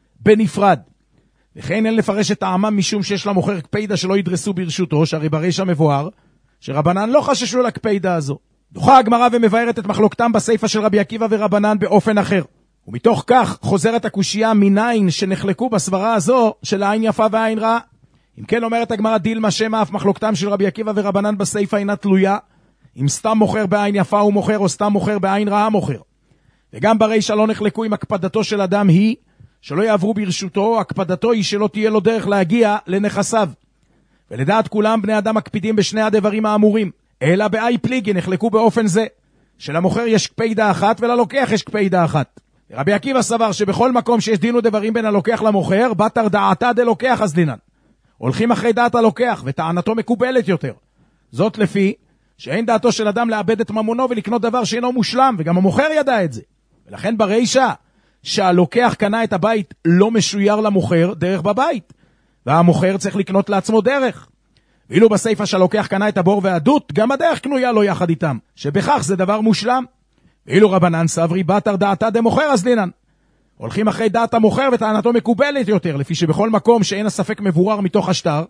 בנפרד. וכן אין לפרש את טעמם משום שיש למוכר קפידה שלא ידרסו ברשותו, שהרי בריש המבואר שרבנן לא חששו לקפידה הזו. דוחה הגמרא ומבארת את מחלוקתם בסייפה של רבי עקיבא ורבנן באופן אחר, ומתוך כך חוזרת הקושייה מניין שנחלקו בסברה הזו של העין יפה והעין רעה. אם כן אומרת הגמרא דילמה שמא אף מחלוקתם של רבי עקיבא ורבנן בסייפה אינה תלויה אם סתם מוכר בעין יפה הוא מוכר או סתם מוכר בעין רעה מוכר, וגם ברישה לא נחלקו אם הקפדתו של אדם היא שלא יעברו ברשותו, הקפדתו היא שלא תהיה לו דרך להגיע לנכסיו. ולדעת כולם בני אדם מקפידים בשני הדברים האמורים, אלא באי פליגי נחלקו באופן זה שלמוכר יש קפידה אחת וללוקח יש קפידה אחת. רבי עקיבא סבר שבכל מקום שיש דין ודברים בין הלוקח למוכר בתר דעתה דלוקח אז דינן, הולכים אחרי דעת הלוקח וטענתו מקובלת יותר, זאת לפי שאין דעתו של אדם לאבד את ממונו ולקנות דבר שאינו מושלם, וגם המוכר ידע את זה. ולכן ברישה שהלוקח קנה את הבית לא משויר למוכר דרך בבית, והמוכר צריך לקנות לעצמו דרך. ואילו בסייפה שהלוקח קנה את הבור והדות, גם הדרך קנויה לו יחד איתם, שבכך זה דבר מושלם. ואילו רבנן סברי בתר דעתה דמוכר אז דינן, הולכים אחרי דעת המוכר וטענתו מקובלת יותר, לפי שבכל מקום שאין הספק מבורר מתוך השטר,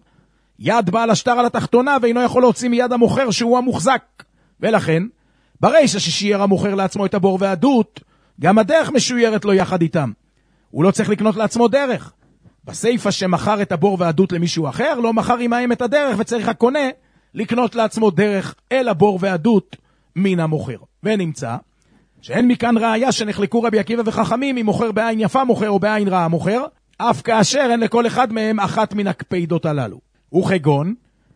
יד בעל השטר על התחתונה ואינו יכול להוציא מיד המוכר שהוא המוחזק. ולכן ברישה ששייר המוכר לעצמו את הבור והדות, גם הדרך משוירת לו יחד איתם, הוא לא צריך לקנות לעצמו דרך. בסייפה שמחר את הבור והדות למישהו אחר, לא מחר עמהם את הדרך וצריך הקונה לקנות לעצמו דרך אל הבור והדות מן המוכר. ונמצא שאין מכאן ראיה שנחלקו רבי עקיבא וחכמים אם מוכר בעין יפה מוכר או בעין רעה מוכר, אף כאשר אין לכל אחד מהם אחת מן הקפידות הללו. וכגון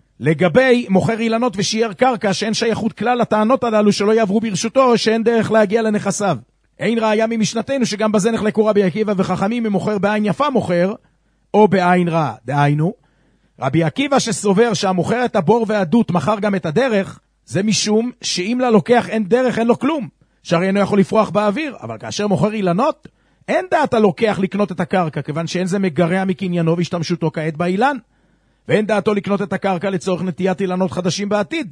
לגבי מוכר אילנות ושייר קרקע שאין שייכות כלל לטענות הללו שלא יעברו ברשותו או שאין דרך להגיע לנכסיו. אין ראיה ממשנתנו שגם בזה נחלקו רבי עקיבא וחכמים אם מוכר בעין יפה מוכר או בעין רעה. דהיינו, רבי עקיבא שסובר שהמוכר את הבור והדות מחר גם את הדרך, זה משום שאם ללוקח אין דרך, אין לו כלום. שהרי אינו יכול לפרוח באוויר, אבל כאשר מוכר אילנות, אין דעת הלוקח לקנות את הקרקע, כיוון שאין זה מגרע מקניינו והשתמשותו כעת באילן, ואין דעתו לקנות את הקרקע לצורך נטיית אילנות חדשים בעתיד.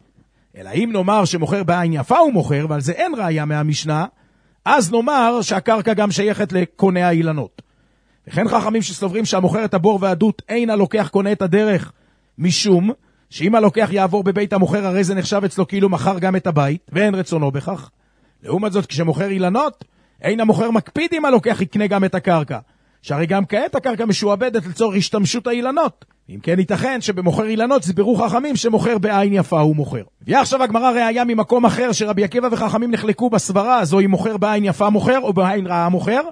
אלא אם נאמר שמוכר בעין יפה הוא מוכר, ועל זה אין ראיה מהמשנה, אז נאמר שהקרקע גם שייכת לקונה האילנות. וכן חכמים שסוברים שהמוכר את הבור והדות אין הלוקח קונה את הדרך, משום שאם הלוקח יעבור בבית המוכר, הרי זה נחשב אצלו כאילו מכר גם את הבית, ואין רצונו בכך. לעומת זאת, כשמוכר אילנות, אין המוכר מקפיד אם הלוקח יקנה גם את הקרקע, שהרי גם כעת הקרקע משועבדת לצורך השתמשות האילנות. אם כן ייתכן שבמוכר אילנות סברו חכמים שמוכר בעין יפה הוא מוכר. ועכשיו הגמרא ראיה ממקום אחר שרבי עקיבא וחכמים נחלקו בסברה הזו אם מוכר בעין יפה מוכר או בעין רעה מוכר,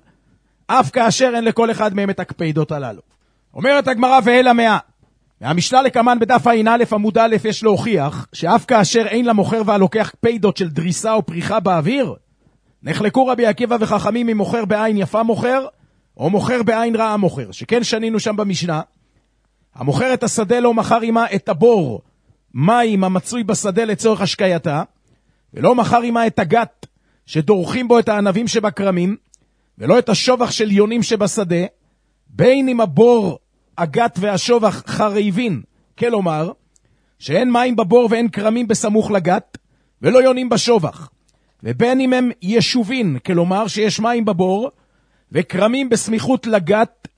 אף כאשר אין לכל אחד מהם את הקפידות הללו. אומרת הגמרא ואל המאה, מהמשנה לקמן בדף עין א' עמוד א' יש להוכיח שאף כאשר אין למוכר והלוקח קפידות של דריסה או פריחה באוויר, נחלקו רבי עקיבא וחכמים אם מוכר בעין יפה מוכר או מוכר בעין רעה מוכר, שכן שנינו שם במשנה, המוכר את השדה לא מכר עמה את הבור, מים המצוי בשדה לצורך השקייתה, ולא מכר עמה את הגת שדורכים בו את הענבים שבקרמים, ולא את השובח של יונים שבשדה, בין אם הבור, הגת והשובח חריבין, כלומר, שאין מים בבור ואין קרמים בסמוך לגת, ולא יונים בשובח, ובין אם הם ישובין, כלומר שיש מים בבור, וקרמים בסמיכות לגת,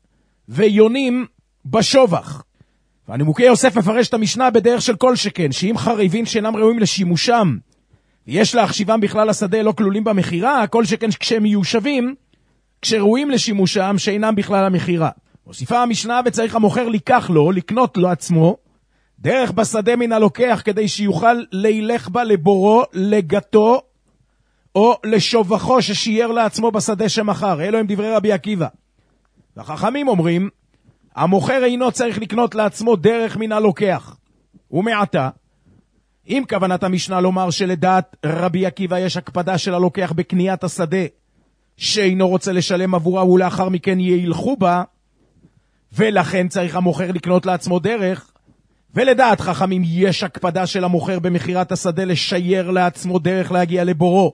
ויונים בשובח. והנימוקי יוסף מפרש את המשנה בדרך של כל שכן, שאם חריבין שאינם ראויים לשימושם, ויש להחשיבם בכלל השדה לא כלולים במחירה, כל שכן כשהם מיושבים, כשראויים לשימושם שאינם בכלל המחירה. מוסיפה המשנה וצריך המוכר לקח לו, לקנות לו עצמו, דרך בשדה מן הלוקח כדי שיוכל לילך בה לבורו, לגתו, או לשובחו ששייר לעצמו בשדה שמחר. אלו הם דברי רבי עקיבא. והחכמים אומרים, המוכר אינו צריך לקנות לעצמו דרך מן הלוקח. ומעתה, אם כוונת המשנה לומר שלדעת רבי עקיבא יש הקפדה של הלוקח בקניית השדה, שאינו רוצה לשלם עבורה ולאחר מכן ילכו בה, ולכן צריך המוכר לקנות לעצמו דרך, ולדעת חכמים יש הקפדה של המוכר במחירת השדה לשייר לעצמו דרך להגיע לבורו,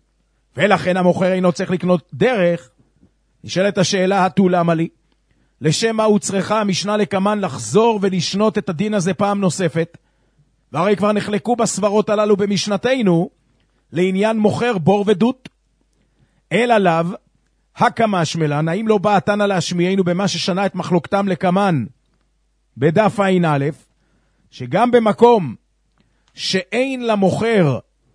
ולכן המוכר אינו צריך לקנות דרך. נשאלת השאלה, התו למה לי? לשם מה הוא צריכה המשנה לקמן לחזור ולשנות את הדין הזה פעם נוספת? והרי כבר נחלקו בסברות הללו במשנתנו לעניין מוכר בור ודות. אל עליו הקמש מלן, האם לא בא התנא להשמיענו במה ששנה את מחלוקתם לקמן בדף עין א', שגם במקום שאין למוכר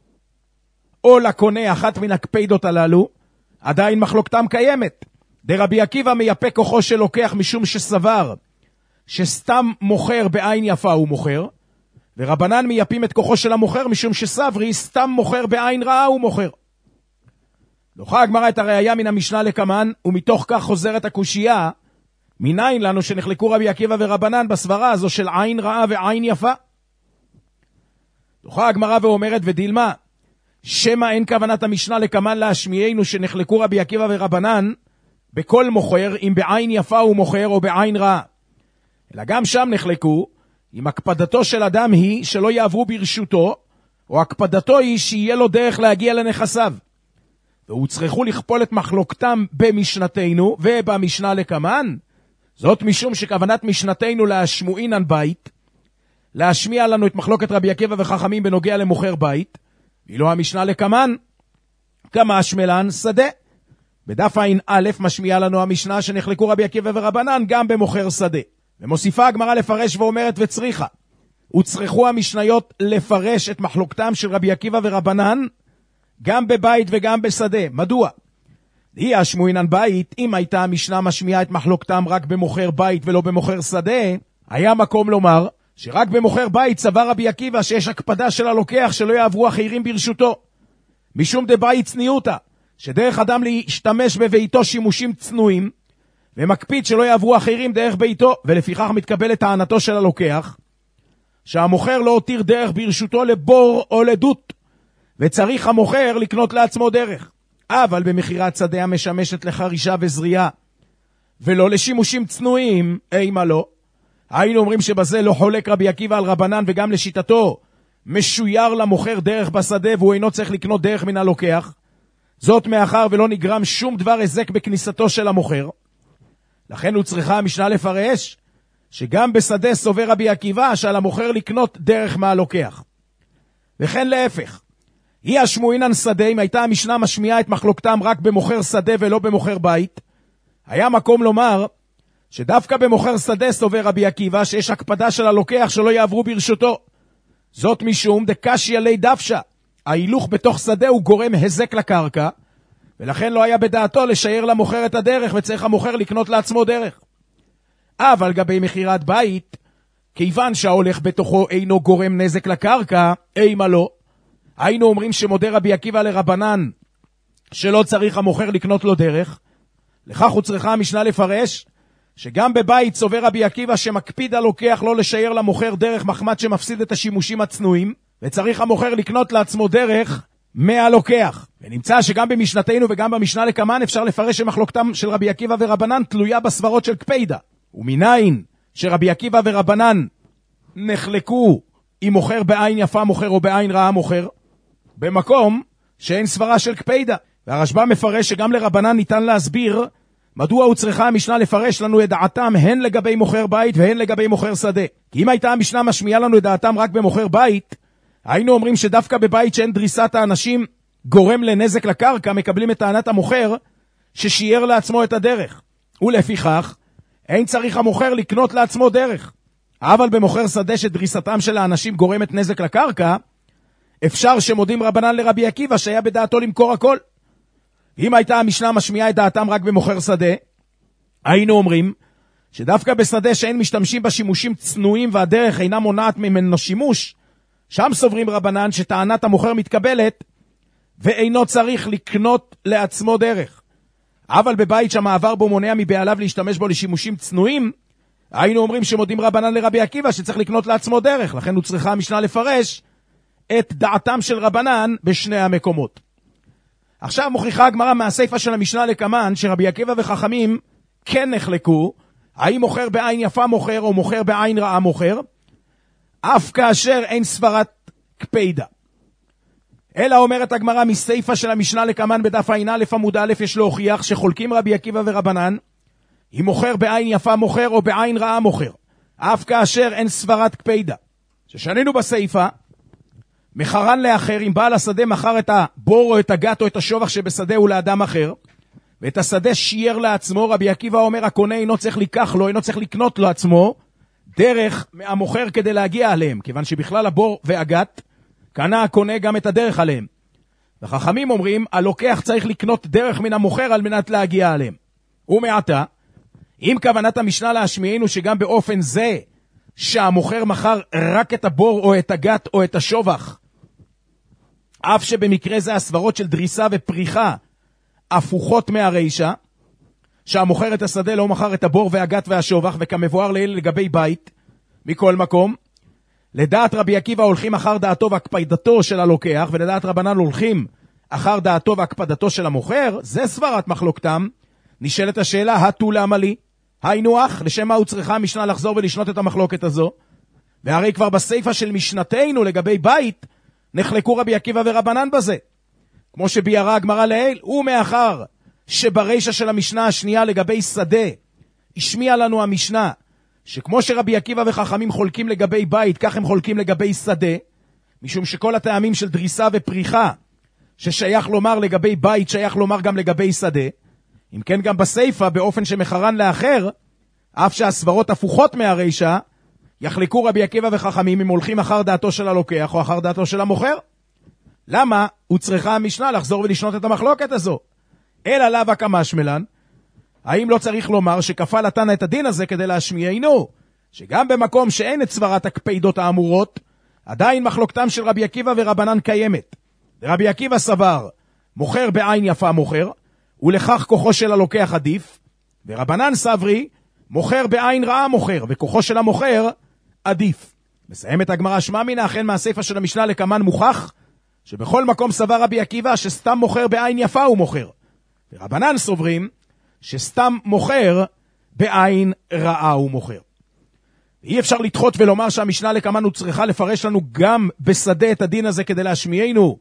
או לקונה אחת מן הקפידות הללו, עדיין מחלוקתם קיימת. דרבי עקיבא מייפה כוחו של לוקח משום שסבר שסתם מוכר בעין יפה הוא מוכר, ורבנן מייפים את כוחו של המוכר משום שסברי סתם מוכר בעין רעה הוא מוכר. דוחה הגמרא את הראיה מן המשנה לקמן, ומתוך כך חוזרת הקושייה, מניין לנו שנחלקו רבי עקיבא ורבנן בסברה הזו של עין רעה ועין יפה. דוחה הגמרא ואומרת ודילמה, שמה אין כוונת המשנה לקמן להשמיענו שנחלקו רבי עקיבא ורבנן בכל מוכר, אם בעין יפה הוא מוכר או בעין רעה. אלא גם שם נחלקו, אם הקפדתו של אדם היא שלא יעברו ברשותו, או הקפדתו היא שיהיה לו דרך להגיע לנכסיו. והוא צריכו לכפול את מחלוקתם במשנתנו ובמשנה לקמן. זאת משום שכוונת משנתנו להשמועינן בית, להשמיע לנו את מחלוקת רבי עקיבא וחכמים בנוגע למוכר בית, ואילו המשנה לקמן, כמה השמלן שדה. בדף עין א' משמיע לנו המשנה שנחלקו רבי עקיבא ורבנן גם במוכר שדה. ומוסיפה הגמרא לפרש ואומרת וצריכה, וצריכו המשניות לפרש את מחלוקתם של רבי עקיבא ורבנן, גם בבית וגם בשדה. מדוע? היא השמועינן בית, אם הייתה המשנה משמיעה את מחלוקתם רק במוכר בית ולא במוכר שדה, היה מקום לומר שרק במוכר בית סבר רבי עקיבא שיש הקפדה של הלוקח שלא יעברו אחרים ברשותו. משום דבית צניעותה, שדרך אדם להשתמש בביתו שימושים צנועים, ומקפיד שלא יעברו אחרים דרך ביתו, ולפיכך מתקבלת טענתו של הלוקח, שהמוכר לא הותיר דרך ברשותו לבור או לדות, וצריך המוכר לקנות לעצמו דרך. אבל במחירת שדה המשמשת לחרישה וזריעה, ולא לשימושים צנועים, אימה לא, היינו אומרים שבזה לא חולק רבי עקיבא על רבנן, וגם לשיטתו משויר למוכר דרך בשדה והוא אינו צריך לקנות דרך מן הלוקח. זאת מאחר ולא נגרם שום דבר הזק בכניסתו של המוכר. לכן הוא צריכה המשנה לפרש שגם בשדה סובר רבי עקיבא שעל המוכר לקנות דרך מהלוקח. וכן להפך, היא השמועינן שדה, אם הייתה המשנה משמיעה את מחלוקתם רק במוכר שדה ולא במוכר בית, היה מקום לומר שדווקא במוכר שדה סובר רבי עקיבא שיש הקפדה של הלוקח שלא יעברו ברשותו. זאת משום דקשיא ליה דפשא, ההילוך בתוך שדה הוא גורם הזק לקרקע, ולכן לא היה בדעתו לשייר למוכר את הדרך, וצריך המוכר לקנות לעצמו דרך. אבל גבי מחירת בית, כיוון שההולך בתוכו אינו גורם נזק לקרקע, אימה לא. היינו אומרים שמודה רבי עקיבא לרבנן שלא צריך המוכר לקנות לו דרך. לכך הוא צריכה המשנה לפרש שגם בבית סובר רבי עקיבא שמקפיד הלוקח לא לשייר למוכר דרך מחמת שמפסיד את השימושים הצנועים, וצריך המוכר לקנות לעצמו דרך מהלוקח. ונמצא שגם במשנתנו וגם במשנה לקמן אפשר לפרש שמחלוקתם של רבי עקיבא ורבנן תלויה בסברות של קפידה. ומניין שרבי עקיבא ורבנן נחלקו אם מוכר בעין יפה מוכר או בעין רעה מוכר, במקום שאין סברה של קפידה. והרשב"א מפרש שגם לרבנן ניתן להסביר מדוע הוא צריכה המשנה לפרש לנו את דעתם הן לגבי מוכר בית והן לגבי מוכר שדה. כי אם הייתה המשנה משמיעה לנו את דעתם רק במוכר בית, היינו אומרים שדווקא בבית שאין דריסת האנשים גורם לנזק לקרקע, מקבלים את טענת המוכר ששייר לעצמו את הדרך. ולפיכך, אין צריך המוכר לקנות לעצמו דרך. אבל במוכר שדה שדריסתם של האנשים גורמת נזק לקרקע, אפשר שמודים רבנן לרבי עקיבא שהיה בדעתו למכור הכל. אם הייתה המשנה משמיעה את דעתם רק במוכר שדה, היינו אומרים שדווקא בשדה שאין משתמשים בשימושים צנועים והדרך אינה מונעת ממנו שימוש, שם סוברים רבנן שטענת המוכר מתקבלת ואינו צריך לקנות לעצמו דרך. אבל בבית שהמעבר בו מונע מבעליו להשתמש בו לשימושים צנועים, היינו אומרים שמודים רבנן לרבי עקיבא שצריך לקנות לעצמו דרך. לכן הוא צריכה המשנה לפרש את דעתם של רבנן בשני המקומות. עכשיו מוכיחה הגמרא מהסיפא של המשנה לקמן שרבי עקיבא וחכמים כן נחלקו האם מוכר בעין יפה מוכר או מוכר בעין רעה מוכר, אף כאשר אין סברת קפידה. אלא אומרת הגמרא מסיפא של המשנה לקמן בדף עין א' עמוד א' יש להוכיח שחולקים רבי עקיבא ורבנן אם מוכר בעין יפה מוכר או בעין רעה מוכר, אף כאשר אין סברת קפידה. ששנינו בסיפא מחרן לאחר, אם בעל השדה מכר את הבור או את הגת או את השובח שבשדה הוא לאדם אחר, ואת השדה שייר לעצמו, רבי עקיבא אומר הקונה אינו צריך לקח לו, אינו צריך לקנות לו עצמו דרך מהמוכר כדי להגיע עליהם, כיוון שבכלל הבור והגת קנה הקונה גם את הדרך עליהם. וחכמים אומרים הלוקח צריך לקנות דרך מן המוכר על מנת להגיע עליהם. ומעתה, אם כוונת המשנה להשמיענו שגם באופן זה שהמוכר מכר רק את הבור או את הגת או את השובח, אף שבמקרה זה הסברות של דריסה ופריחה הפוכות מהרישה, שהמוכר את השדה לא מכר את הבור והגת והשובח, וכמבואר לעיל לגבי בית, מכל מקום, לדעת רבי עקיבא הולכים אחר דעתו והקפדתו של הלוקח, ולדעת רבנן הולכים אחר דעתו והקפדתו של המוכר, זה סברת מחלוקתם. נשאלת השאלה, התו למה לי? היינו אח, לשם מה הוא צריכה המשנה לחזור ולשנות את המחלוקת הזו? והרי כבר בסייפה של משנתנו לגבי בית, נחלקו רבי עקיבא ורבנן בזה. כמו שביארה הגמרא לעיל, ומאחר שברישה של המשנה השנייה לגבי שדה, השמיע לנו המשנה, שכמו שרבי עקיבא וחכמים חולקים לגבי בית, כך הם חולקים לגבי שדה, משום שכל הטעמים של דריסה ופריחה, ששייך לומר לגבי בית, שייך לומר גם לגבי שדה, אם כן גם בסייפה, באופן שמחרן לאחר, אף שהסברות הפוכות מהרישה, יחלקו רבי עקיבא וחכמים אם הולכים אחר דעתו של הלוקח או אחר דעתו של המוכר. למה הוא צריכה המשנה לחזור ולשנות את המחלוקת הזו? אלא לאו כמשמלן, האם לא צריך לומר שכפה נתנה את הדין הזה כדי להשמיענו, שגם במקום שאין את סברת הקפידות האמורות, עדיין מחלוקתם של רבי עקיבא ורבנן קיימת. רבי עקיבא סבר, מוכר בעין יפה מוכר, ולכך כוחו של הלוקח עדיף, ורבנן סברי, מוכר בעין רעה מוכר, וכוחו של המוכר עדיף. מסיימת הגמרא שמע מינה, אכן מהסיפא של המשנה לקמן מוכח, שבכל מקום סבר רבי עקיבא שסתם מוכר בעין יפה הוא מוכר, ורבנן סוברים שסתם מוכר בעין רעה הוא מוכר. אי אפשר לדחות ולומר שהמשנה לקמן הוא צריכה לפרש לנו גם בשדה את הדין הזה כדי להשמיענו,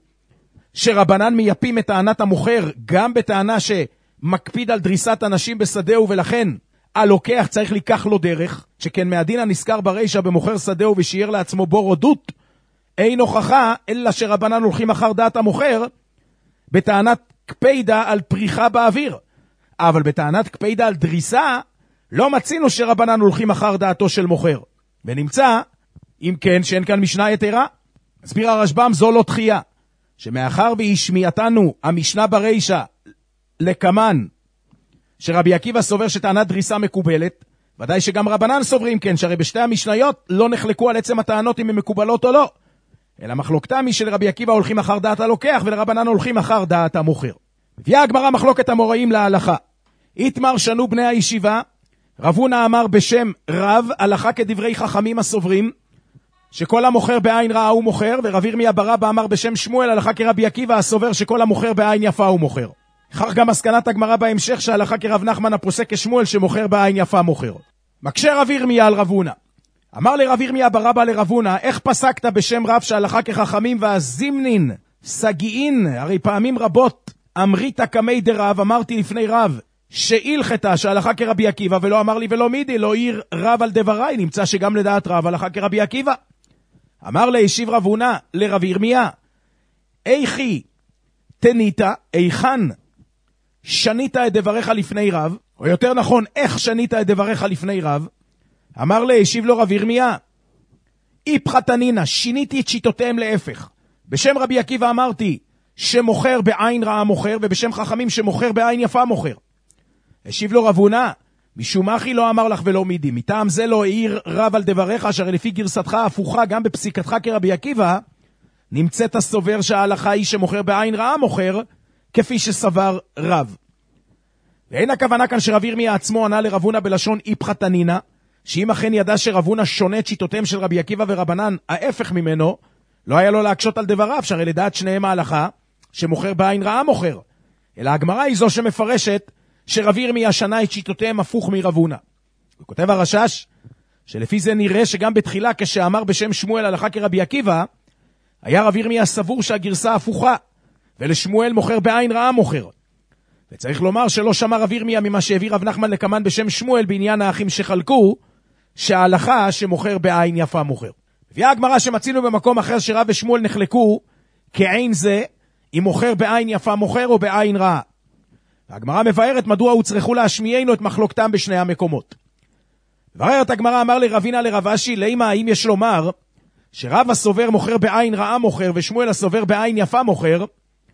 שרבנן מייפים את טענת המוכר גם בטענה שמקפיד על דריסת אנשים בשדהו, ולכן הלוקח צריך לקח לו דרך, שכן מהדין הנזכר ברישה במוכר שדהו ושיער לעצמו בור עדות, אין הוכחה אלא שרבנן הולכים אחר דעת המוכר בטענת קפידה על פריחה באוויר, אבל בטענת קפידה על דריסה לא מצינו שרבנן הולכים אחר דעתו של מוכר, ונמצא אם כן שאין כאן משנה יתרה. מסביר הרשב"ם, זו לא תחייה, שמאחר והשמיעתנו המשנה ברישה לקמן שרבי עקיבא סובר שטענת דריסה מקובלת, ודאי שגם רבנן סוברים כן, שהרי בשתי המשניות לא נחלקו על עצם הטענות אם הן מקובלות או לא, אלא מחלוקתם היא שלרבי עקיבא הולכים אחר דעת הלוקח ולרבנן הולכים אחר דעת המוכר. הביאה הגמרא מחלוקת המוראים להלכה. איתמר שנו בני הישיבה, רב הונא אמר בשם רב, הלכה כדברי חכמים הסוברים שכל המוכר בעין רעה הוא מוכר, ורב ירמיה בר אבא אמר בשם שמואל, הלכה כרבי עקיבא הסובר שכל המוכר בעין יפה הוא מוכר. כך גם מסקנת הגמרא בהמשך שהלכה כרב נחמן הפוסק כשמואל שמוכר בעין יפה מוכר. מקשה רב ירמיה על רב הונא. אמר לרב ירמיה בר אבא לרב הונא, איך פסקת בשם רב שהלכה כחכמים והזימנין סגיעין? הרי פעמים רבות אמרית כמי דרב, אמרתי לפני רב שהילכתה שהלכה כרבי עקיבא, ולא אמר לי ולא מידי, לא עיר רב על דבריי, נמצא שגם לדעת רב הלכה כרבי עקיבא. אמר להשיב רב הונא לרב ירמיה, איכי תנית, איכן שנית את דבריך לפני רב, או יותר נכון, איך שנית את דבריך לפני רב? אמר להשיב לו רב ירמיה, איפכא תנינא, שיניתי את שיטותיהם להפך. בשם רבי עקיבא אמרתי שמוכר בעין רעה מוכר, ובשם חכמים שמוכר בעין יפה מוכר. השיב לו רב הונא, משום אחי לא אמר לך ולא מידי, מטעם זה לא העיר רב על דבריך, אשר לפי גרסתך הפוכה גם בפסיקתך כרבי עקיבא, נמצאת הסובר שההלכה היא שמוכר בעין רעה מוכר, כפי שסבר רב. ואין הכוונה כאן שרב ירמיה עצמו ענה לרב הונא בלשון איפכא תנינא, שאם אכן ידע שרב הונא שונה את שיטותיהם של רבי עקיבא ורבנן ההפך ממנו, לא היה לו להקשות על דבריו, שהרי לדעת שניהם ההלכה שמוכר בעין רעה מוכר, אלא הגמרא היא זו שמפרשת שרב ירמיה שנה את שיטותיהם הפוך מרב הונא. וכותב הרשש שלפי זה נראה שגם בתחילה כשאמר בשם שמואל הלכה כרבי עקיבא, היה רב ירמיה סבור שהגרסה הפוכה, ולשמואל מוכר בעין רעה מוכר. וצריך לומר שלא שמע רב ירמיה ממה שהביא רב נחמן לקמן בשם שמואל בעניין האחים שחלקו, שההלכה שמוכר בעין יפה מוכר. הביאה הגמרא שמצינו במקום אחר שרב ושמואל נחלקו כעין זה, אם מוכר בעין יפה מוכר או בעין רעה. והגמרא מבארת מדוע הוא צריכו להשמיענו את מחלוקתם בשני המקומות. בררת הגמרא, אמר לרבינה לרב אשי, לימה האם יש לומר שרב הסובר מוכר בעין רעה מוכר ושמואל הסובר בעין יפה מוכר,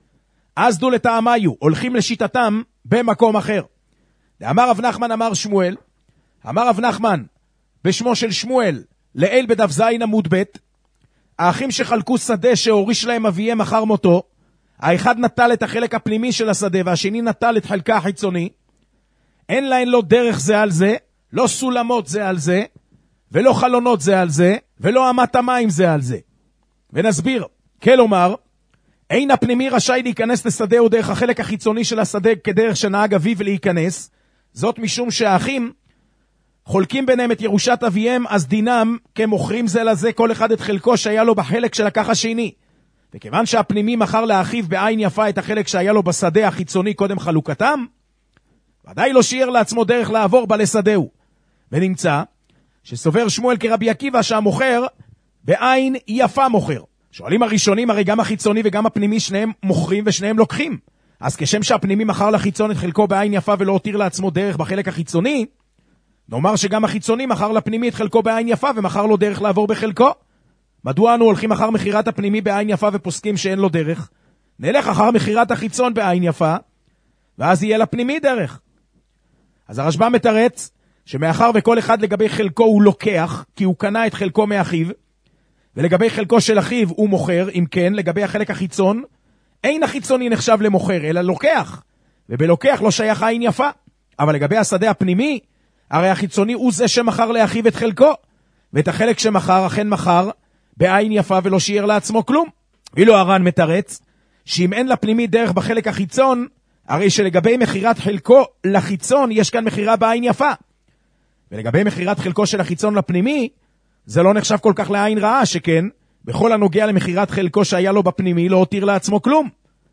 אז דו לטעמיו, הולכים לשיטתם במקום אחר. אמר רב נחמן אמר שמואל, אמר רב נחמן בשמו של שמואל לאל בדף זין עמוד ב', האחים שחלקו שדה שהוריש להם אביהם אחר מותו, האחד נטל את החלק הפנימי של השדה והשני נטל את חלקה החיצוני, אין להן לא דרך זה על זה, לא סולמות זה על זה, ולא חלונות זה על זה, ולא אמת המים זה על זה. ונסביר, כלומר, אין הפנימי רשאי להיכנס לשדה או דרך החלק החיצוני של השדה כדרך שנהג אביו להיכנס, זאת משום שהאחים חולקים ביניהם את ירושת אביהם, אז דינם כמוכרים זה לזה כל אחד את חלקו שהיה לו בחלק של לקח השני. וכיוון שהפנימי מכר לאחיו בעין יפה את החלק שהיה לו בשדה החיצוני קודם חלוקתם, ודאי לא שיער לעצמו דרך לעבור בה לשדהו. ונמצא שסובר שמואל כרבי עקיבא שהמוכר בעין יפה מוכר. שואלים הראשונים, הרי גם החיצוני וגם הפנימי שניהם מוכרים ושניהם לוקחים. אז כשם שהפנימי מכר לחיצון את חלקו בעין יפה ולא הותיר לעצמו דרך בחלק החיצוני, נאמר שגם החיצוני מכר לפנימי את חלקו בעין יפה ומכר לו דרך לעבור בחלקו. מדוע אנו הולכים אחר מחירת הפנימי בעין יפה ופוסקים שאין לו דרך? נלך אחר מחירת החיצון בעין יפה, ואז יהיה לפנימי דרך. אז הרשב"ם מתרץ שמאחר וכל אחד לגבי חלקו הוא לוקח, כי הוא קנה את חלקו מאחיו, ולגבי חלקו של אחיו הוא מוכר, אם כן, לגבי החלק החיצון, אין החיצוני נחשב למוכר, אלא לוקח, ובלוקח לא שייך עין יפה. אבל לגבי השדה הפנימי, הרי החיצוני הוא זה שמכר לאחיו את חלקו, ואת החלק שמכר אכן מכר בעין יפה ולא שיער לעצמו כלום. ואילו הר"ן מתרץ שאם אין לפנימי דרך בחלק החיצון, הרי שלגבי מחירת חלקו לחיצון יש כאן מחירה בעין יפה, ולגבי מחירת חלקו של החיצון לפנימי, זה לא נחשב כל כך לעין רעה, שכן, בכל הנוגע למחירת חלקו שהיה לו בפנימי, לא הותיר לעצמו כלום.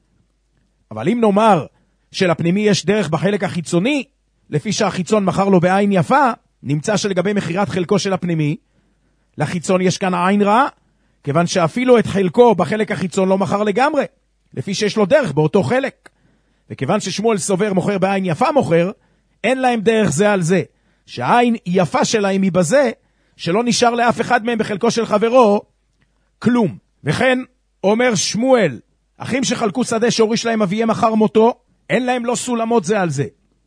אבל אם נאמר שלפנימי יש דרך בחלק החיצוני, לפי שהחיצון מכר לו בעין יפה, נמצא שלגבי מחירת חלקו של הפנימי, לחיצון יש כאן עין רעה, כיוון שאפילו את חלקו בחלק החיצון לא מכר לגמרי, לפי שיש לו דרך באותו חלק. וכיוון ששמואל סובר מוכר בעין יפה מוכר, אין להם דרך זה על זה, שהעין יפה שלהם היא בזה, שלא נשאר לאף אחד מהם בחלקו של חברו כלום. וכן אומר שמואל, אחים שחלקו שדה שהוריש להם אביהם אחר מותו, אין להם לא סולמות זה על זה.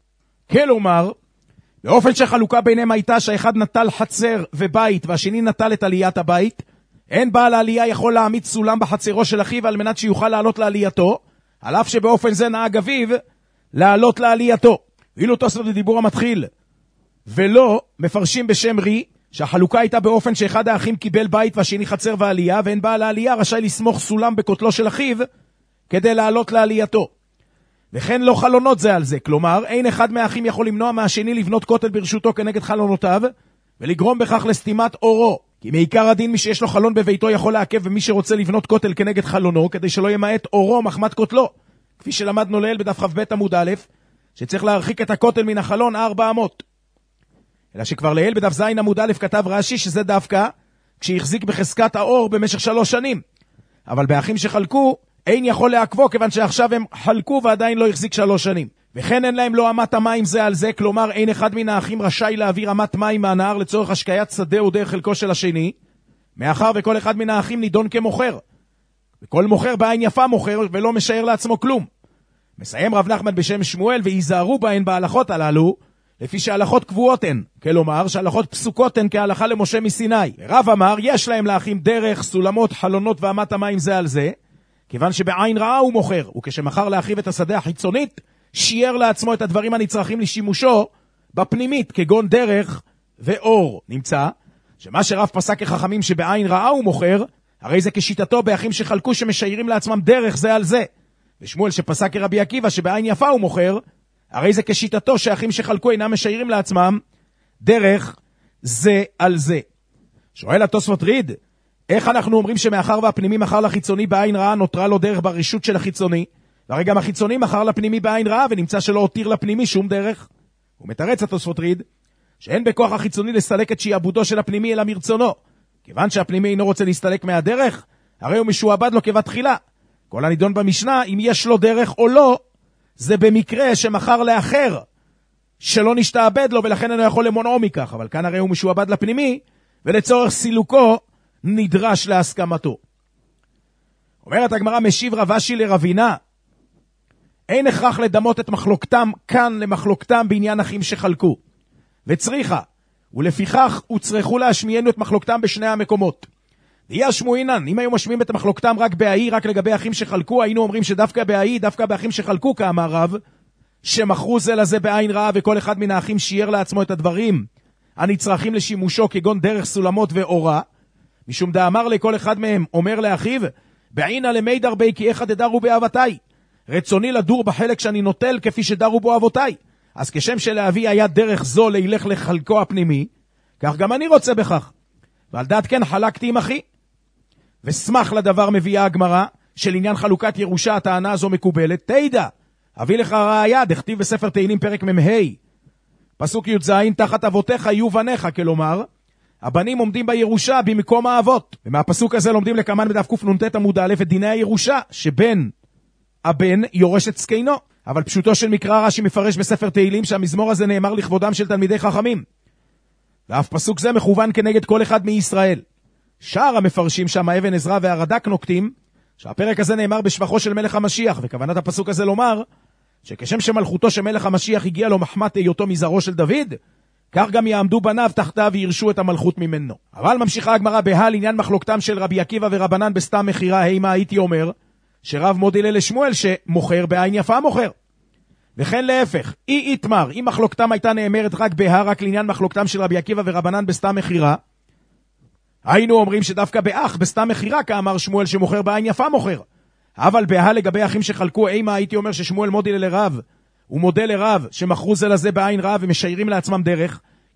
כלומר, באופן שחלוקה ביניהם הייתה שהאחד נטל חצר ובית והשני נטל את עליית הבית, אין בעל העלייה יכול להעמיד סולם בחצרו של אחיו על מנת שיוכל לעלות לעלייתו, על אף שבאופן זה נהג אביו לעלות לעלייתו. ואילו תוספות בדיבור המתחיל ולא מפרשים בשם רי, שהחלוקה הייתה באופן שאחד האחים קיבל בית והשני חצר ועלייה, ואין בעל העלייה רשאי לסמוך סולם בכותלו של אחיו כדי לעלות לעלייתו. וכן לא חלונות זה על זה, כלומר אין אחד מהאחים יכול למנוע מהשני לבנות כותל ברשותו כנגד חלונותיו ולגרום בכך לסתימת אורו, כי מעיקר הדין מי שיש לו חלון בביתו יכול לעכב ומי שרוצה לבנות כותל כנגד חלונו כדי שלא ימעט אורו מחמת כותלו, כפי שלמדנו לעיל בדף כ"ב עמוד א', שצריך להרחיק את הכותל מן החלון ארבע אמות. אלא שכבר לעיל בדף ז' עמוד א' כתב רש"י שזה דווקא כשהחזיק בחזקת האור במשך שלוש שנים, אבל באחים שחלקו אין יכול לעקבו כיוון שעכשיו הם חלקו ועדיין לא החזיק שלוש שנים. וכן אין להם לא אמת המים זה על זה, כלומר אין אחד מן האחים רשאי להעביר אמת מים מהנהר לצורך השקיית שדה או דרך חלקו של השני, מאחר וכל אחד מן האחים נידון כמוכר, וכל מוכר בעין יפה מוכר ולא משאר לעצמו כלום. מסיים רב נחמן בשם שמואל, ויזהרו בהן בהלכות הללו לפי שההלכות קבועות הן, כלומר שההלכות פסוקות הן כהלכה למשה מסיני. ורב אמר יש להם לאחים דרך, סולמות, חלונות ואמת המים זה על זה, כיוון שבעין רעה הוא מוכר, וכשמכר לאחיו את השדה החיצונית, שיער לעצמו את הדברים הנצרכים לשימושו בפנימית, כגון דרך ואור. נמצא שמה שרב פסק כחכמים שבעין רעה הוא מוכר, הרי זה כשיטתו באחים שחלקו שמשיירים לעצמם דרך זה על זה. ושמואל שפסק כרבי עקיבא שבעין יפה הוא מוכר, הרי זה כשיטתו שאחים שחלקו אינם משיירים לעצמם דרך זה על זה. שואל התוספות ריד, איך אנחנו אומרים שמאחר והפנימי מכר לחיצוני בעין רעה נותרה לו דרך ברשות של החיצוני, והרי גם החיצוני מכר לפנימי בעין רעה ונמצא שלא הותיר לפנימי שום דרך? הוא מתרץ התוספות ריד שאין בכוח החיצוני לסלק את שיעבודו של הפנימי אלא מרצונו, כיוון שהפנימי אינו רוצה להסתלק מהדרך, הרי הוא משועבד לו כבתחילה. כל הנידון במשנה אם יש לו דרך או לא, זה במקרה שמכר לאחר שלא נשתעבד לו ולכן אינו יכול למונעו מכך, אבל כאן הרי הוא משועבד לפנימי ולצורך סילוקו נדרש להסכמתו. אומרת הגמרא, משיב רב אשי לרבינה, אין הכרח לדמות את מחלוקתם כאן למחלוקתם בעניין אחים שחלקו, וצריכה, ולפיכך הוצרכו להשמיענו את מחלוקתם בשני המקומות. דיה שמועינן, אם היו משמיעים את מחלוקתם רק בהאי, רק לגבי אחים שחלקו, היינו אומרים שדווקא בהאי, דווקא באחים שחלקו, כאמר רב, שמכרו זה לזה בעין רעה, וכל אחד מן האחים שיער לעצמו את הדברים הנצרכים לשימושו, כגון דרך סולמות ואורה, משום דאמר לכל אחד מהם, אומר לאחיו, בעינה למידר בי כי אחד דרו באבותיי, רצוני לדור בחלק שאני נוטל כפי שדרו בו אבותיי. אז כשם שלאבי היה דרך זו להילך לחלקו הפנימי, כך גם אני רוצה בכך, ועל דעת כן חלקתי עם אחי. וסמך לדבר מביאה הגמרא, של עניין חלוקת ירושה הטענה הזו מקובלת, תדע, אביא לך ראיה, דכתיב בספר תהילים פרק מ"ה, פסוק י"ז, תחת אבותיך יהיו בניך, כלומר, הבנים עומדים בירושה במקום האבות. ומהפסוק הזה לומדים לקמן בדף קנ"ט עמוד א' את דיני הירושה, שבן הבן יורש את זקנו. אבל פשוטו של מקרא רש"י מפרש בספר תהילים שהמזמור הזה נאמר לכבודם של תלמידי חכמים. ואף פסוק זה מכוון כנגד כל אחד מישראל. שאר המפרשים שם, אבן עזרא והרד"ק נוקטים, שהפרק הזה נאמר בשבחו של מלך המשיח, וכוונת הפסוק הזה לומר, שכשם שמלכותו של מלך המשיח הגיע לו מחמת היותו מזרעו של דוד, כך גם יעמדו בניו תחתיו וירשו את המלכות ממנו. אבל ממשיכה הגמרא בהל עניין מחלוקתם של רבי עקיבא ורבנן בסתם מחירה, הימה הייתי אומר, שרב מודילה לשמואל שמוכר בעין יפה מוכר. וכן להפך, אי יתמר, אם מחלוקתם הייתה נאמרת רק בהר, רק לעניין מחלוקתם של רבי עקיבא ורבנן בסתם מחירה, היינו אומרים שדווקא באח בסתם מחירה, כאמר שמואל שמוכר בעין יפה מוכר. אבל בהל לגבי אחים שחלקו, אימה הייתי אומר ששמואל מודילה לרב, הוא מודה לרב שמכרו זה לזה בעין רעה ומשיירים לעצמם דרך,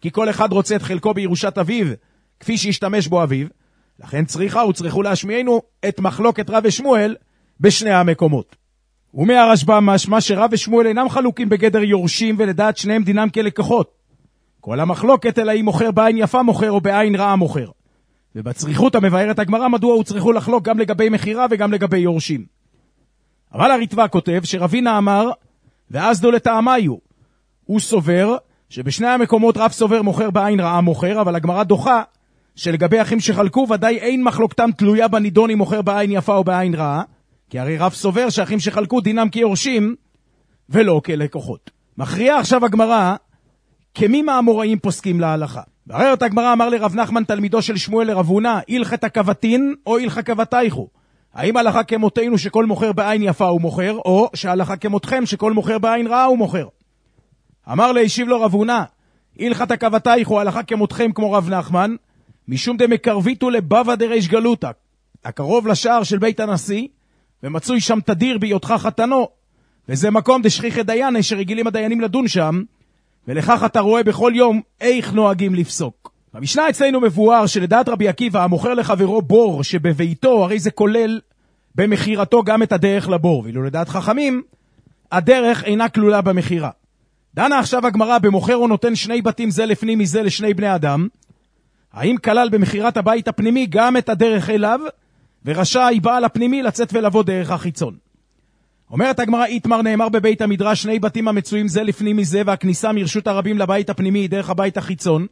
כי כל אחד רוצה את חלקו בירושת אביו, כפי שהשתמש בו אביו, לכן צריכה וצריכו להשמיענו את מחלוקת רב ושמואל בשני המקומות. ומהרשב"א משמע שרב ושמואל אינם חלוקים בגדר יורשים, ולדעת שניהם דינם כלקוחות. כל המחלוקת אלא אם מוכר בעין יפה מוכר או בעין רעה מוכר. ובצריכות המבארת הגמרא מדוע הוא צריכו לחלוק גם לגבי מחירה וגם לגבי יורשים. אבל הריטב"א כותב שרבינה אמר, ואז דו לטעמיו, הוא סובר שבשני המקומות רב סובר מוכר בעין רעה מוכר, אבל הגמרא דוחה שלגבי אחים שחלקו ודאי אין מחלוקתם תלויה בנידון אם מוכר בעין יפה או בעין רעה, כי הרי רב סובר שאחים שחלקו דינם כיורשים ולא כלקוחות. מכריעה עכשיו הגמרא כמי מהאמוראים פוסקים להלכה. בררת הגמרא אמר לרב נחמן תלמידו של שמואל לרב הונא, הלכת הכבתין או הלכת כבתייכו? האם הלכה כמותנו שכל מוכר בעין יפה הוא מוכר, או שהלכה כמותכם שכל מוכר בעין רעה הוא מוכר? אמר להשיב לו רב הונא, הלכת הכבתייכו הלכה כמותכם כמו רב נחמן, משום דמקרביתו לבבא דריש גלותא, הקרוב לשער של בית הנשיא, ומצוי שם תדיר בהיותך חתנו, וזה מקום דשכיחי דיין שרגילים הדיינים לדון שם, ולכך אתה רואה בכל יום איך נוהגים לפסוק. במשנה אצלנו מבואר שלדעת רבי עקיבא המוכר לחברו בור שבביתו, הרי זה כולל במחירתו גם את הדרך לבור, ואילו לדעת חכמים הדרך אינה כלולה במחירה. דנה עכשיו הגמרא במוכר או נותן שני בתים זה לפנים מזה לשני בני אדם, האם כלל במחירת הבית הפנימי גם את הדרך אליו, ורשאי בעל הפנימי לצאת ולבוא דרך החיצון. אומרת הגמרא, איתמר נאמר בבית המדרש שני בתים המצויים זה לפנים מזה, והכניסה מרשות הרבים לבית הפנימי היא דרך הבית החיצון,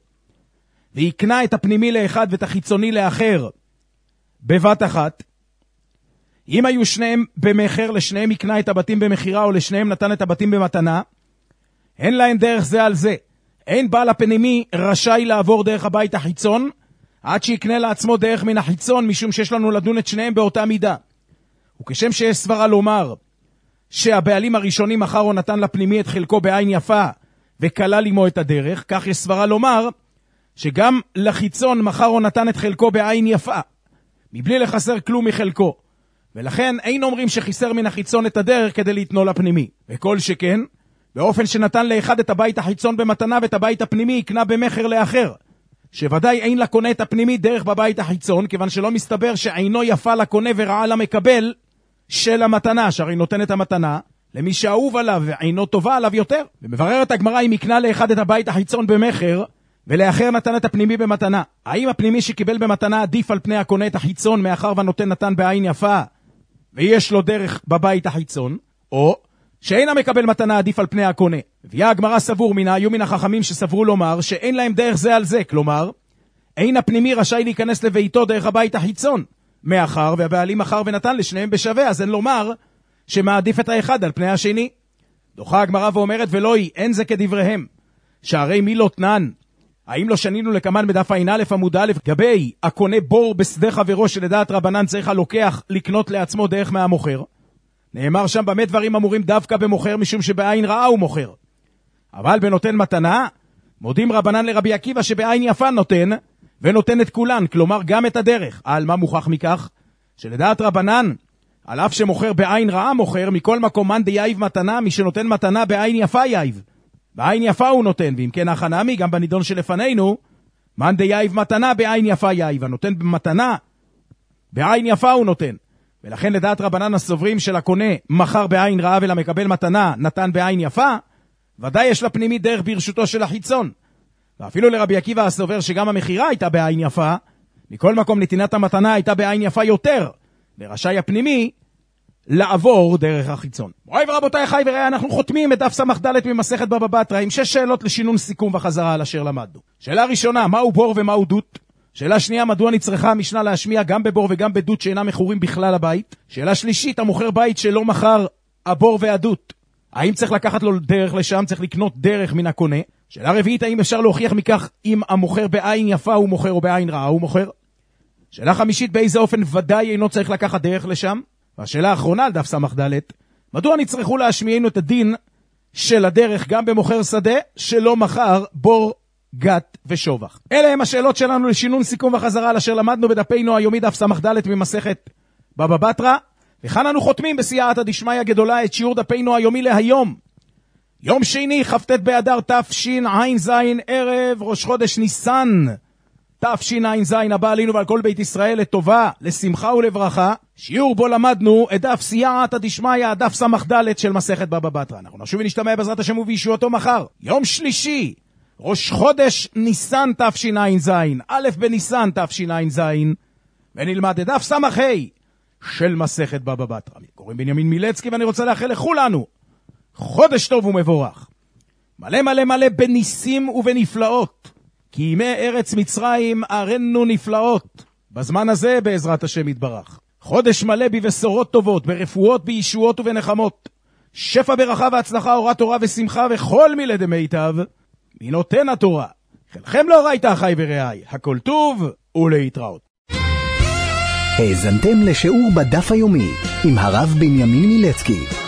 ויקנה את הפנימי לאחד ואת החיצוני לאחר בבת אחת. אם היו שניהם במחר, לשניהם יקנה את הבתים במחירה, או לשניהם נתן את הבתים במתנה, אין להם דרך זה על זה. אין בעל הפנימי רשאי לעבור דרך הבית החיצון, עד שיקנה לעצמו דרך מן החיצון, משום שיש לנו לדון את שניהם באותה מידה. וכשם שיש סברה לומר שהבעלים הראשונים מחר או נתן לפנימי את חלקו בעין יפה וכלל עמו את הדרך, כך יש סברה לומר שגם לחיצון מחר או נתן את חלקו בעין יפה, מבלי לחסר כלום מחלקו. ולכן אין אומרים שחיסר מן החיצון את הדרך כדי להתנו לפנימי. וכל שכן, באופן שנתן לאחד את הבית החיצון במתנה ואת הבית הפנימי יקנה במחר לאחר, שוודאי אין לקונה את הפנימי דרך בבית החיצון, כיוון שלא מסתבר שעינו יפה לקונה ורעה למקבל של המתנה, שהרי נותן את המתנה למי שאהוב עליו ועינו טובה עליו יותר. ומבררת הגמרא אם יקנה לאחד את הבית החיצון במחר ולאחר נתן את הפנימי במתנה, האם הפנימי שקיבל במתנה עדיף על פני הקונה את החיצון, מאחר ונותן נתן בעין יפה ויש לו דרך בבית החיצון, או שאין המקבל מתנה עדיף על פני הקונה? ויה הגמרא סבור מן, היו מן החכמים שסברו לומר שאין להם דרך זה על זה, כלומר אין הפנימי רשאי להיכנס לביתו דרך הבית החיצון, מאחר והבעלים מחר ונתן לשניהם בשווה, אז אין לומר שמעדיף את האחד על פני השני. דוחה הגמרא ואומרת ולא היא, אין זה כדבריהם, שהרי מי לא תנן? האם לא שנינו לקמן בדף עין א' עמוד א', גבי הקונה בור בשדה חברו שלדעת רבנן צריך הלוקח לקנות לעצמו דרך מהמוכר? נאמר שם במה דברים אמורים דווקא במוכר, משום שבעין רעה הוא מוכר. אבל בנותן מתנה מודים רבנן לרבי עקיבא שבעין יפה נותן ונותן את כולן, כלומר גם את הדרך. על מה מוכח מכך? שלדעת רבנן על אף שמוכר בעין רעה מוכר, מכל מקום מן דייב מתנה, מי שנותן מתנה בעין יפה יייב, בעין יפה הוא נותן. ואם כן החנמי גם בנידון שלפנינו, מן דייב מתנה בעין יפה יייב, הנותן במתנה בעין יפה הוא נותן. ולכן לדעת רבנן הסוברים של הקונה מחר בעין רעה ולמקבל מתנה נתן בעין יפה, ודאי יש לפנימי דרך ברשותו של החיצון. ואפילו לרבי עקיבא הסובר שגם המחירה הייתה בעין יפה, מכל מקום נתינת המתנה הייתה בעין יפה יותר, ורשאי הפנימי לעבור דרך החיצון. מוריי ורבותיי, חי וראה, אנחנו חותמים את דף סמך ד' ממסכת בבא בתרא עם שש שאלות לשינון סיכום וחזרה על אשר למדנו. שאלה ראשונה, מהו בור ומהו דות? שאלה שנייה, מדוע נצרכה המשנה להשמיע גם בבור וגם בדות שאינם מכורים בכלל הבית? שאלה שלישית, המוכר בית שלא מכר הבור והדות, האם צריך לקחת לו דרך לשם, צריך לקנות דרך מן הקונה? שאלה רביעית, האם אפשר להוכיח מכך אם המוכר בעין יפה הוא מוכר או בעין רעה הוא מוכר? שאלה חמישית, באיזה אופן ודאי אינו צריך לקחת דרך לשם? והשאלה האחרונה על דף סמך ד', מדוע נצטרכו להשמיענו את הדין של הדרך גם במוכר שדה שלא מכר בור, גת ושובח? אלה הם השאלות שלנו לשינון סיכום וחזרה על אשר למדנו בדפינו היומי דף סמך ד' ממסכת בבא בתרא, וכאן אנו חותמים בסייעתא דשמיא גדולה את שיעור דפינו היומי להיום. יום שני, כ"ט באדר תשע"ז, ערב ראש חודש ניסן תשע"ז, הבא עלינו ועל כל בית ישראל לטובה, לשמחה ולברכה. שיעור בו למדנו את דף סייעתא דשמיא, דף סמך ד' של מסכת בבא בתרא. אנחנו נשוב ונשתמע בעזרת השם ובישועתו מחר, יום שלישי, ראש חודש ניסן תשע"ז, א' בניסן תשע"ז, ונלמד את דף סמך ה' של מסכת בבא בתרא. קוראים בנימין מילצקי, ואני רוצה לאחל לכולנו חודש טוב ומבורך, מלא מלא מלא בניסים ובנפלאות, כי ימי ארץ מצרים ארנו נפלאות. בזמן הזה בעזרת השם יתברך, חודש מלא בבשורות טובות, ברפואות, בישועות ובנחמות, שפע ברכה והצלחה, אורת תורה ושמחה וכל מילי דמיטב מנותן התורה. חלכם לא ראית אחי ורעי, הכל טוב ולהתראות. האזנתם לשיעור בדף היומי עם הרב בנימין מילצקי.